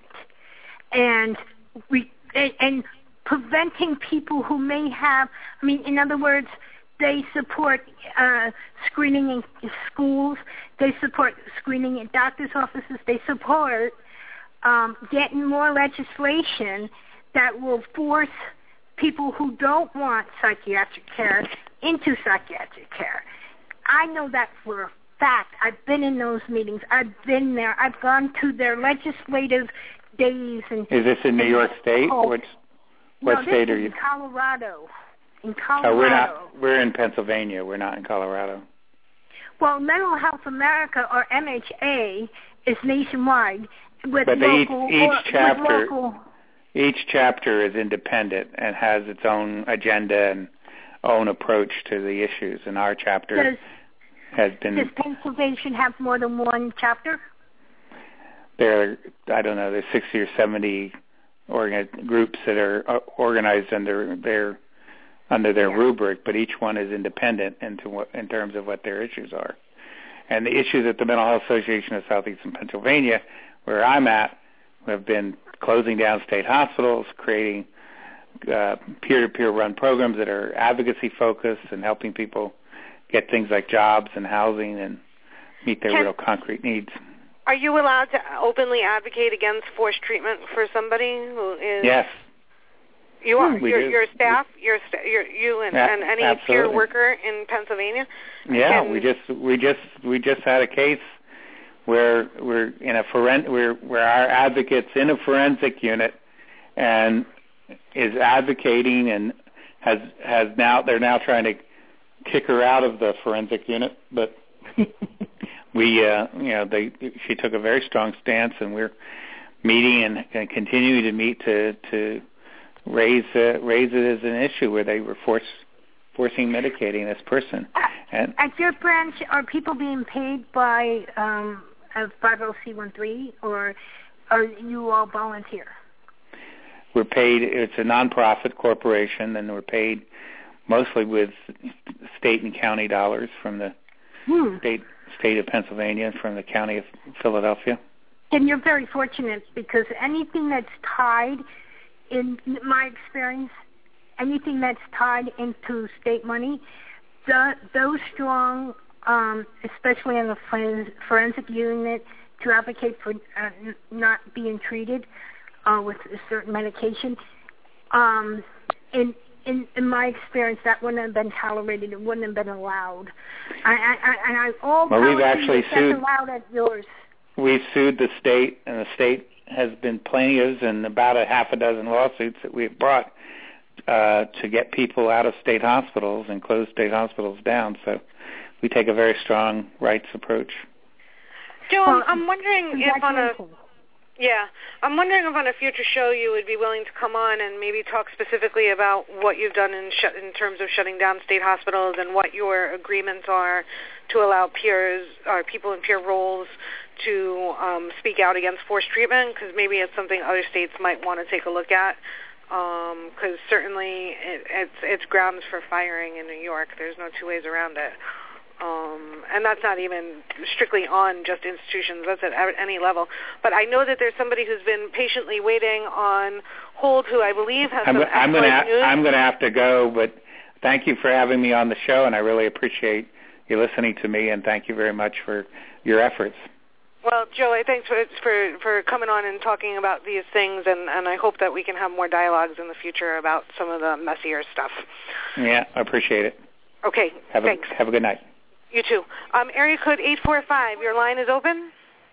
and, re, and, and preventing people who may have, I mean, in other words, they support uh, screening in schools. They support screening in doctor's offices. They support um, getting more legislation that will force people who don't want psychiatric care into psychiatric care. I know that for a fact. I've been in those meetings. I've been there. I've gone to their legislative days. And is this in New York State? Oh, Which, what no, state this are is you? in Colorado. In Colorado. Oh, we're not. We're in Pennsylvania. We're not in Colorado. Well, Mental Health America, or M H A, is nationwide with but local. each, each or, chapter, with local, each chapter is independent and has its own agenda and own approach to the issues. And our chapter does, has been. Does Pennsylvania have more than one chapter? There, I don't know. There's sixty or seventy organ, groups that are organized under their under their yeah. rubric, but each one is independent into what, in terms of what their issues are. And the issues at the Mental Health Association of Southeastern Pennsylvania, where I'm at, have been closing down state hospitals, creating uh, peer-to-peer run programs that are advocacy focused and helping people get things like jobs and housing and meet their Can, real concrete needs. Are you allowed to openly advocate against forced treatment for somebody who is? Yes. You are. We your, do. your staff, your sta- your you and, Yeah, and any absolutely. peer worker in Pennsylvania. Yeah, can, we just we just we just had a case where we're in a foren- where where our advocates in a forensic unit and is advocating and has has now they're now trying to kick her out of the forensic unit, but we uh, you know they she took a very strong stance, and we're meeting and, and continuing to meet to to. raise uh, raise it as an issue where they were force, forcing medicating this person. And at your branch, are people being paid by um, a five oh C one three, or are you all volunteer? We're paid. It's a nonprofit corporation, and we're paid mostly with state and county dollars from the hmm. state state of Pennsylvania and from the county of Philadelphia. And you're very fortunate, because anything that's tied, in my experience, anything that's tied into state money, the, those strong, um, especially in the forensic unit, to advocate for uh, not being treated uh, with a certain medication, um, and in in my experience, that wouldn't have been tolerated. It wouldn't have been allowed. I, I, I, and I all well, we've actually that's sued. allowed as yours. We've sued the state, and the state has been plaintiffs in about a half a dozen lawsuits that we've brought uh, to get people out of state hospitals and close state hospitals down. So we take a very strong rights approach. Joe, I'm, I'm wondering if on a yeah, I'm wondering if on a future show you would be willing to come on and maybe talk specifically about what you've done in sh- in terms of shutting down state hospitals and what your agreements are to allow peers or people in peer roles to um, speak out against forced treatment, because maybe it's something other states might want to take a look at. Because um, certainly it, it's it's grounds for firing in New York. There's no two ways around it. Um, and that's not even strictly on just institutions. That's at any level. But I know that there's somebody who's been patiently waiting on hold who I believe has I'm, some I'm excellent gonna, news. I'm going to have to go, but thank you for having me on the show, and I really appreciate you listening to me, and thank you very much for your efforts. Well, Joe, thanks for, for for coming on and talking about these things, and, and I hope that we can have more dialogues in the future about some of the messier stuff. Yeah, I appreciate it. Okay, have thanks. A, have a good night. You too. Um, area code eight four five, your line is open.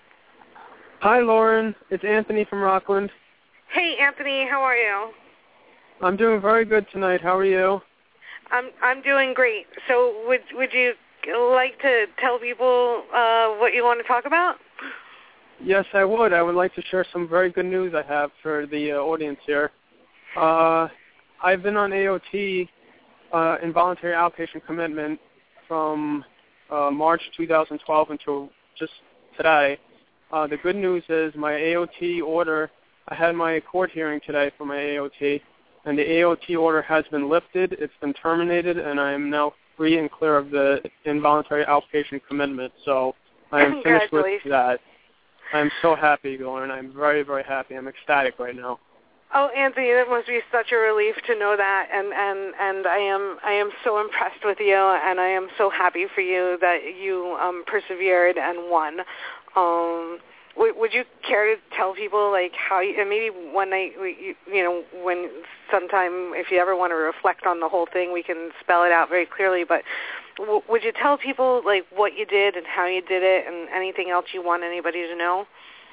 Hi, Lauren. It's Anthony from Rockland. Hey, Anthony, how are you? I'm doing very good tonight. How are you? I'm I'm doing great. So would would you like to tell people uh, what you want to talk about? Yes, I would. I would like to share some very good news I have for the uh, audience here. Uh, I've been on A O T, uh, involuntary outpatient commitment, from uh, March two thousand twelve until just today. Uh, the good news is my A O T order, I had my court hearing today for my A O T, and the A O T order has been lifted, it's been terminated, and I am now free and clear of the involuntary outpatient commitment. So I am finished with that. I'm so happy, Lauren. I'm very, very happy. I'm ecstatic right now. Oh, Anthony, that must be such a relief to know that, and, and, and I am I am so impressed with you, and I am so happy for you that you um, persevered and won. Um, w- would you care to tell people, like, how you, and maybe one night, you, you know, when sometime, if you ever want to reflect on the whole thing, we can spell it out very clearly, but w- would you tell people, like, what you did and how you did it and anything else you want anybody to know?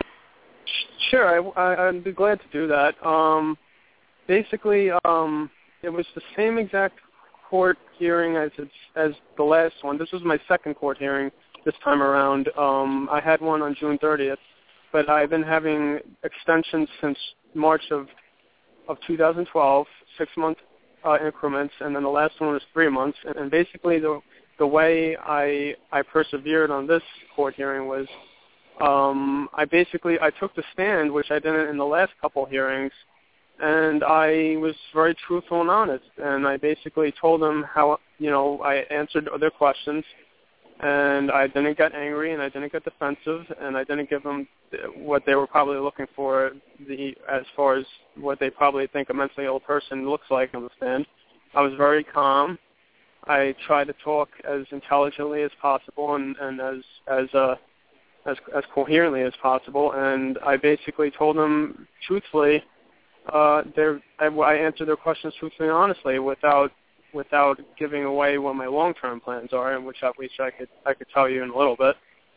Sure, I, I, I'd be glad to do that. Um, basically, um, it was the same exact court hearing as it's, as the last one. This was my second court hearing this time around. Um, I had one on June thirtieth, but I've been having extensions since March of of two thousand twelve, six-month uh, increments, and then the last one was three months. And, and basically, the the way I I persevered on this court hearing was. Um, I basically, I took the stand, which I didn't in the last couple hearings, and I was very truthful and honest, and I basically told them how, you know, I answered their questions, and I didn't get angry, and I didn't get defensive, and I didn't give them what they were probably looking for, the as far as what they probably think a mentally ill person looks like on the stand. I was very calm. I tried to talk as intelligently as possible and, and as, as a As, as coherently as possible, and I basically told them truthfully. Uh, I, I answered their questions truthfully and honestly, without without giving away what my long-term plans are, and which I which I could I could tell you in a little bit.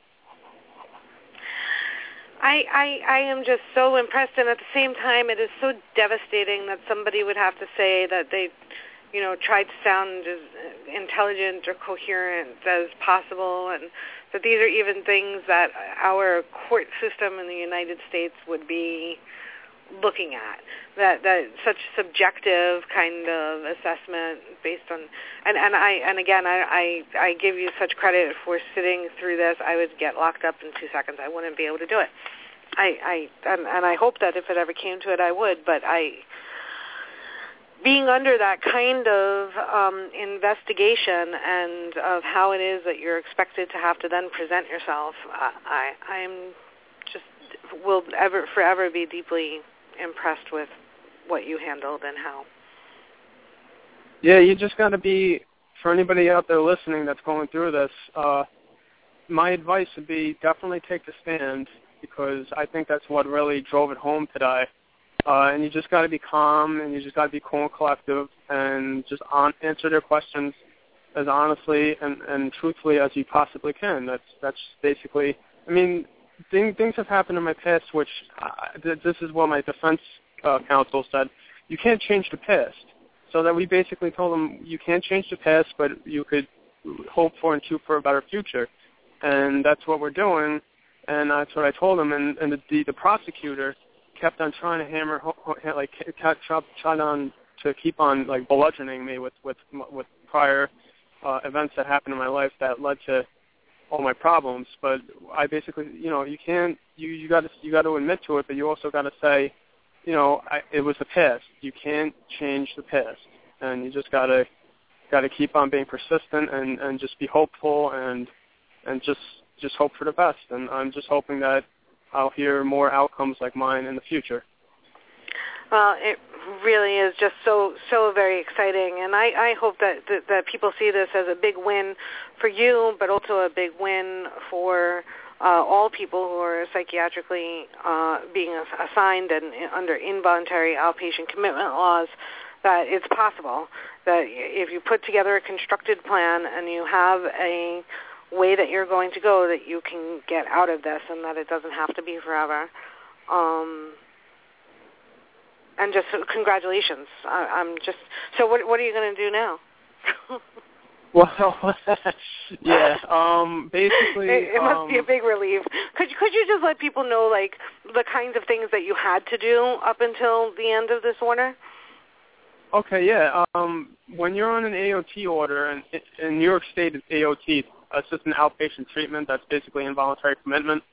I, I I am just so impressed, and at the same time, it is so devastating that somebody would have to say that they, you know, tried to sound as intelligent or coherent as possible, and that these are even things that our court system in the United States would be looking at. That that such subjective kind of assessment based on, and, and I and again I, I I give you such credit for sitting through this. I would get locked up in two seconds. I wouldn't be able to do it. I I and, and I hope that if it ever came to it, I would. But I. Being under that kind of um, investigation and of how it is that you're expected to have to then present yourself, I, I'm just will ever forever be deeply impressed with what you handled and how. Yeah, you just got to be, for anybody out there listening that's going through this, uh, my advice would be definitely take the stand, because I think that's what really drove it home today. Uh, and you just got to be calm, and you just got to be cool and collective, and just on, answer their questions as honestly and, and truthfully as you possibly can. That's that's basically. I mean, thing, things have happened in my past, which uh, th- this is what my defense uh, counsel said. You can't change the past. So that we basically told them you can't change the past, but you could hope for and shoot for a better future, and that's what we're doing. And that's what I told them. And, and the, the the prosecutor kept on trying to hammer, like, kept trying on to keep on like bludgeoning me with with with prior uh, events that happened in my life that led to all my problems. But I basically, you know, you can't, you you got to you got to admit to it, but you also got to say, you know, I, it was the past. You can't change the past, and you just got to got to keep on being persistent and and just be hopeful and and just just hope for the best. And I'm just hoping that I'll hear more outcomes like mine in the future. Well, it really is just so so very exciting, and I, I hope that, that that people see this as a big win for you, but also a big win for uh, all people who are psychiatrically uh, being assigned and under involuntary outpatient commitment laws. That it's possible that if you put together a constructed plan and you have a way that you're going to go, that you can get out of this, and that it doesn't have to be forever. Um, and just congratulations. I, I'm just so. What what are you going to do now? Well, yeah. Um, basically, it, it must um, be a big relief. Could you, could you just let people know like the kinds of things that you had to do up until the end of this order? Okay, yeah. Um, when you're on an A O T order, and in New York State, it's A O T, assistant outpatient treatment. That's basically involuntary commitment.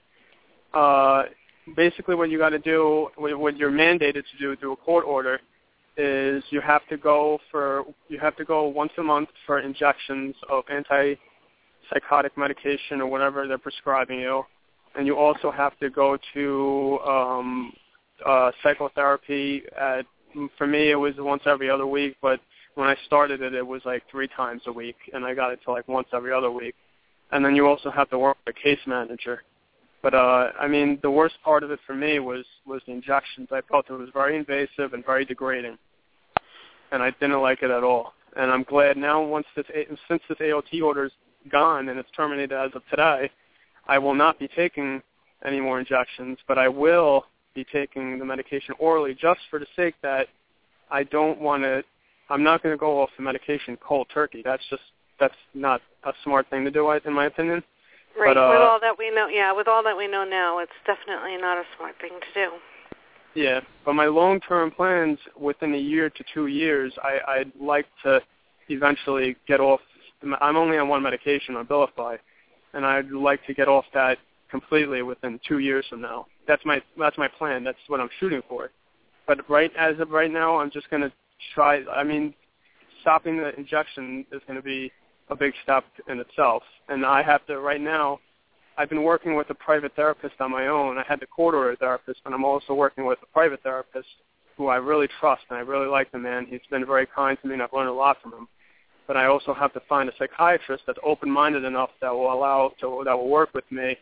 Uh, basically, what you got to do, what you're mandated to do through a court order, is you have to go for you have to go once a month for injections of antipsychotic medication or whatever they're prescribing you, and you also have to go to um, uh, psychotherapy at. For me, it was once every other week, but when I started it, it was like three times a week, and I got it to like once every other week. And then you also have to work with a case manager. But, uh, I mean, the worst part of it for me was, was the injections. I felt it was very invasive and very degrading, and I didn't like it at all. And I'm glad now, once this, since this A O T order is gone and it's terminated as of today, I will not be taking any more injections, but I will be taking the medication orally just for the sake that I don't want to, I'm not going to go off the medication cold turkey. That's just, that's not a smart thing to do, in my opinion. Right, but, uh, with all that we know, yeah, with all that we know now, it's definitely not a smart thing to do. Yeah, but my long-term plans within a year to two years, I, I'd like to eventually get off, I'm only on one medication, on Abilify, and I'd like to get off that completely within two years from now. That's my that's my plan. That's what I'm shooting for. But right as of right now, I'm just going to try. I mean, stopping the injection is going to be a big step in itself. And I have to right now. I've been working with a private therapist on my own. I had the court order therapist, but I'm also working with a private therapist who I really trust, and I really like the man. He's been very kind to me, and I've learned a lot from him. But I also have to find a psychiatrist that's open-minded enough that will allow to that will work with me.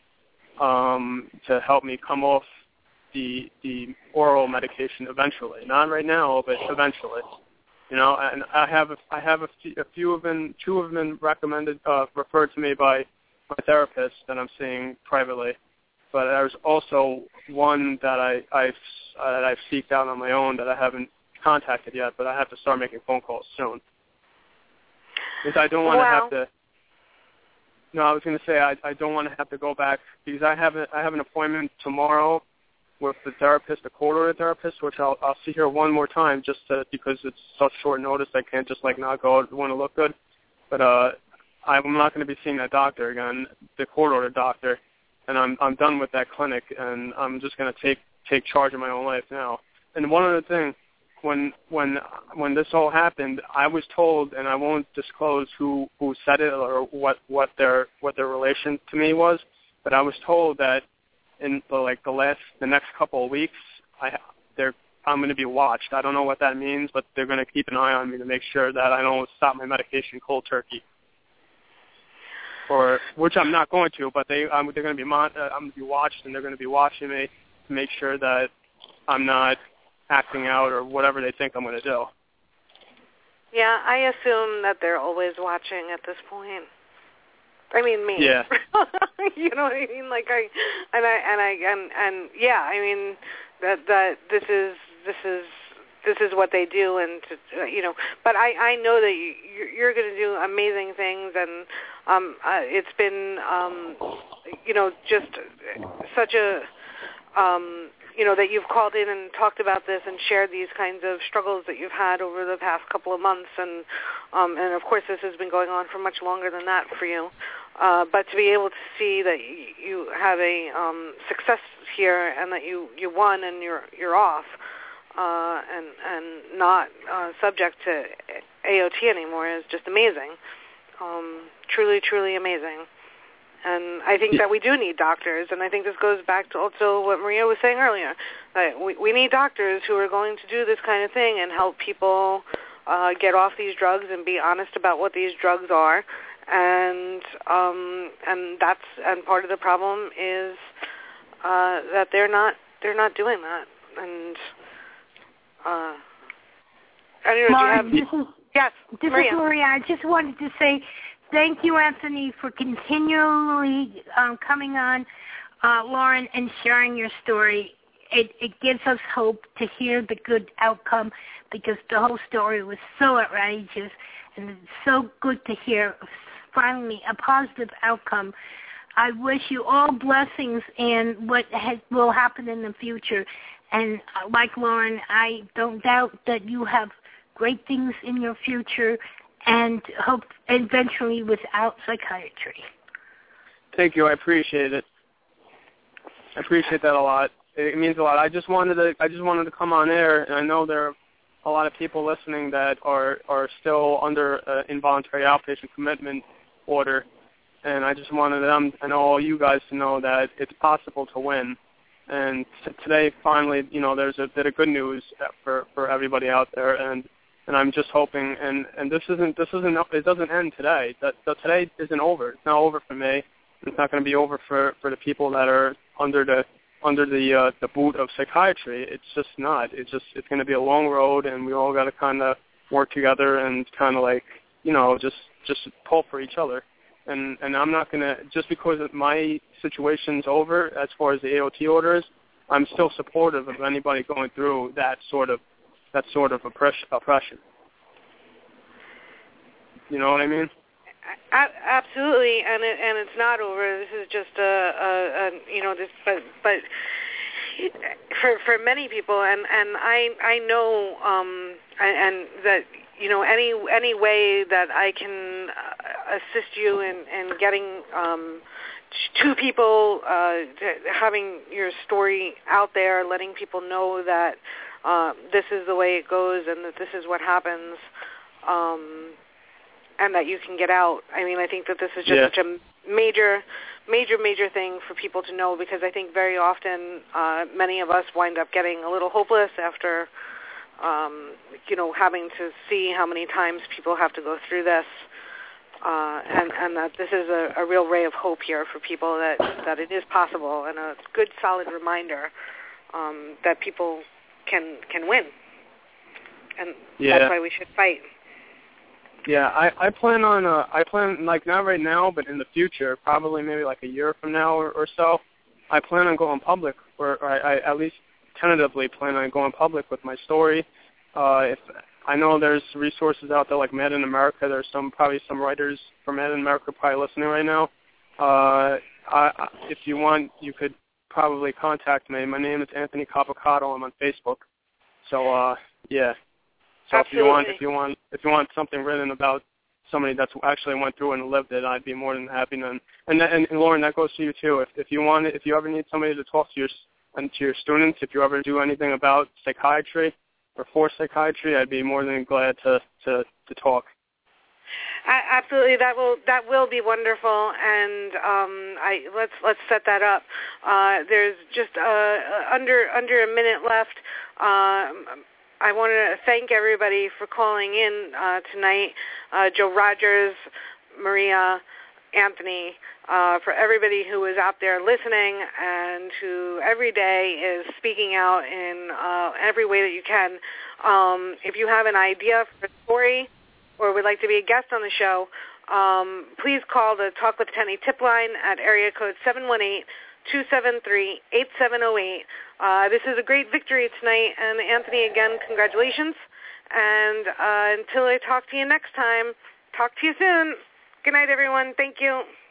Um, to help me come off the the oral medication eventually. Not right now, but eventually. You know, and I have a, I have a few, a few of them, two of them recommended, uh, referred to me by my therapist that I'm seeing privately. But there's also one that I I've uh, that I've seeked out on my own that I haven't contacted yet, but I have to start making phone calls soon. Because I don't want to wow. have to. No, I was going to say I, I don't want to have to go back because I have a, I have an appointment tomorrow with the therapist, the court order therapist, which I'll I'll see her one more time just to, because it's such short notice. I can't just like not go. I want to look good, but uh, I'm not going to be seeing that doctor again, the court order doctor, and I'm I'm done with that clinic, and I'm just going to take take charge of my own life now. And one other thing. When when when this all happened, I was told, and I won't disclose who, who said it or what, what their what their relation to me was, but I was told that in the, like the last the next couple of weeks, I they're I'm going to be watched. I don't know what that means, but they're going to keep an eye on me to make sure that I don't stop my medication cold turkey. Or which I'm not going to, but they I'm, they're going to be mon- uh, I'm going to be watched, and they're going to be watching me to make sure that I'm not. acting out or whatever they think I'm going to do. Yeah, I assume that they're always watching at this point. I mean, me. Yeah. You know what I mean? Like I, and I, and I, and and yeah. I mean that that this is this is this is what they do, and to, you know. But I I know that you, you're going to do amazing things, and um, uh, it's been um, you know, just such a um. you know, that you've called in and talked about this and shared these kinds of struggles that you've had over the past couple of months. And, um, and of course, this has been going on for much longer than that for you. Uh, but to be able to see that you have a um, success here and that you, you won and you're you're off uh, and, and not uh, subject to A O T anymore is just amazing. Um, truly, truly amazing. And I think that we do need doctors, and I think this goes back to also what Maria was saying earlier. That we, we need doctors who are going to do this kind of thing and help people uh, get off these drugs and be honest about what these drugs are. And um, and that's and part of the problem is uh, that they're not they're not doing that. And uh, I don't know. Lauren, do you have? This is, yes, this Maria. is Maria. I just wanted to say. Thank you, Anthony, for continually um, coming on, uh, Lauren, and sharing your story. It, it gives us hope to hear the good outcome because the whole story was so outrageous, and it's so good to hear finally a positive outcome. I wish you all blessings in what has, will happen in the future. And uh, like Lauren, I don't doubt that you have great things in your future and hope eventually without psychiatry. Thank you. I appreciate it. I appreciate that a lot. It means a lot. I just wanted to. I just wanted to come on air, and I know there are a lot of people listening that are are still under an involuntary outpatient commitment order, and I just wanted them and all you guys to know that it's possible to win. And t- today, finally, you know, there's a bit of good news for for everybody out there, and. And I'm just hoping, and, and this isn't this isn't it doesn't end today. That, that today isn't over. It's not over for me. It's not going to be over for, for the people that are under the under the uh, the boot of psychiatry. It's just not. It's just it's going to be a long road, and we all got to kind of work together and kind of like you know just just pull for each other. And and I'm not going to just because my situation's over as far as the A O T order is, I'm still supportive of anybody going through that sort of. that sort of oppression. You know what I mean? A- absolutely, and it, and it's not over. This is just a, a, a you know this, but but for for many people, and, and I I know um and, and that you know any any way that I can assist you in, in getting um to people, uh, having your story out there, letting people know that. Uh, this is the way it goes and that this is what happens um, and that you can get out. I mean, I think that this is just yeah. such a major, major, major thing for people to know because I think very often uh, many of us wind up getting a little hopeless after, um, you know, having to see how many times people have to go through this uh, and, and that this is a, a real ray of hope here for people that, that it is possible and a good, solid reminder um, that people can can win, and yeah. that's why we should fight. Yeah, I, I plan on, uh, I plan, like not right now, but in the future, probably maybe like a year from now or, or so, I plan on going public, or, or I, I at least tentatively plan on going public with my story. Uh, if I know there's resources out there like Mad in America, there's some probably some writers from Mad in America probably listening right now. Uh, I, I, if you want, you could probably contact me. My name is Anthony Capicato. I'm on Facebook. So uh, yeah. So Absolutely. if you want, if you want, if you want something written about somebody that's actually went through and lived it, I'd be more than happy. And and, and, and Lauren, that goes to you too. If if you want, if you ever need somebody to talk to your and to your students, if you ever do anything about psychiatry or for psychiatry, I'd be more than glad to to, to talk. Absolutely, that will that will be wonderful, and um, I let's let's set that up. Uh, there's just uh, under under a minute left. Um, I want to thank everybody for calling in uh, tonight. Uh, Joe Rogers, Maria, Anthony, uh, for everybody who is out there listening and who every day is speaking out in uh, every way that you can. Um, if you have an idea for a story or would like to be a guest on the show, um, please call the Talk with Tenny tip line at area code seven one eight, two seven three, eight seven zero eight. Uh, this is a great victory tonight, and Anthony, again, congratulations. And uh, until I talk to you next time, talk to you soon. Good night, everyone. Thank you.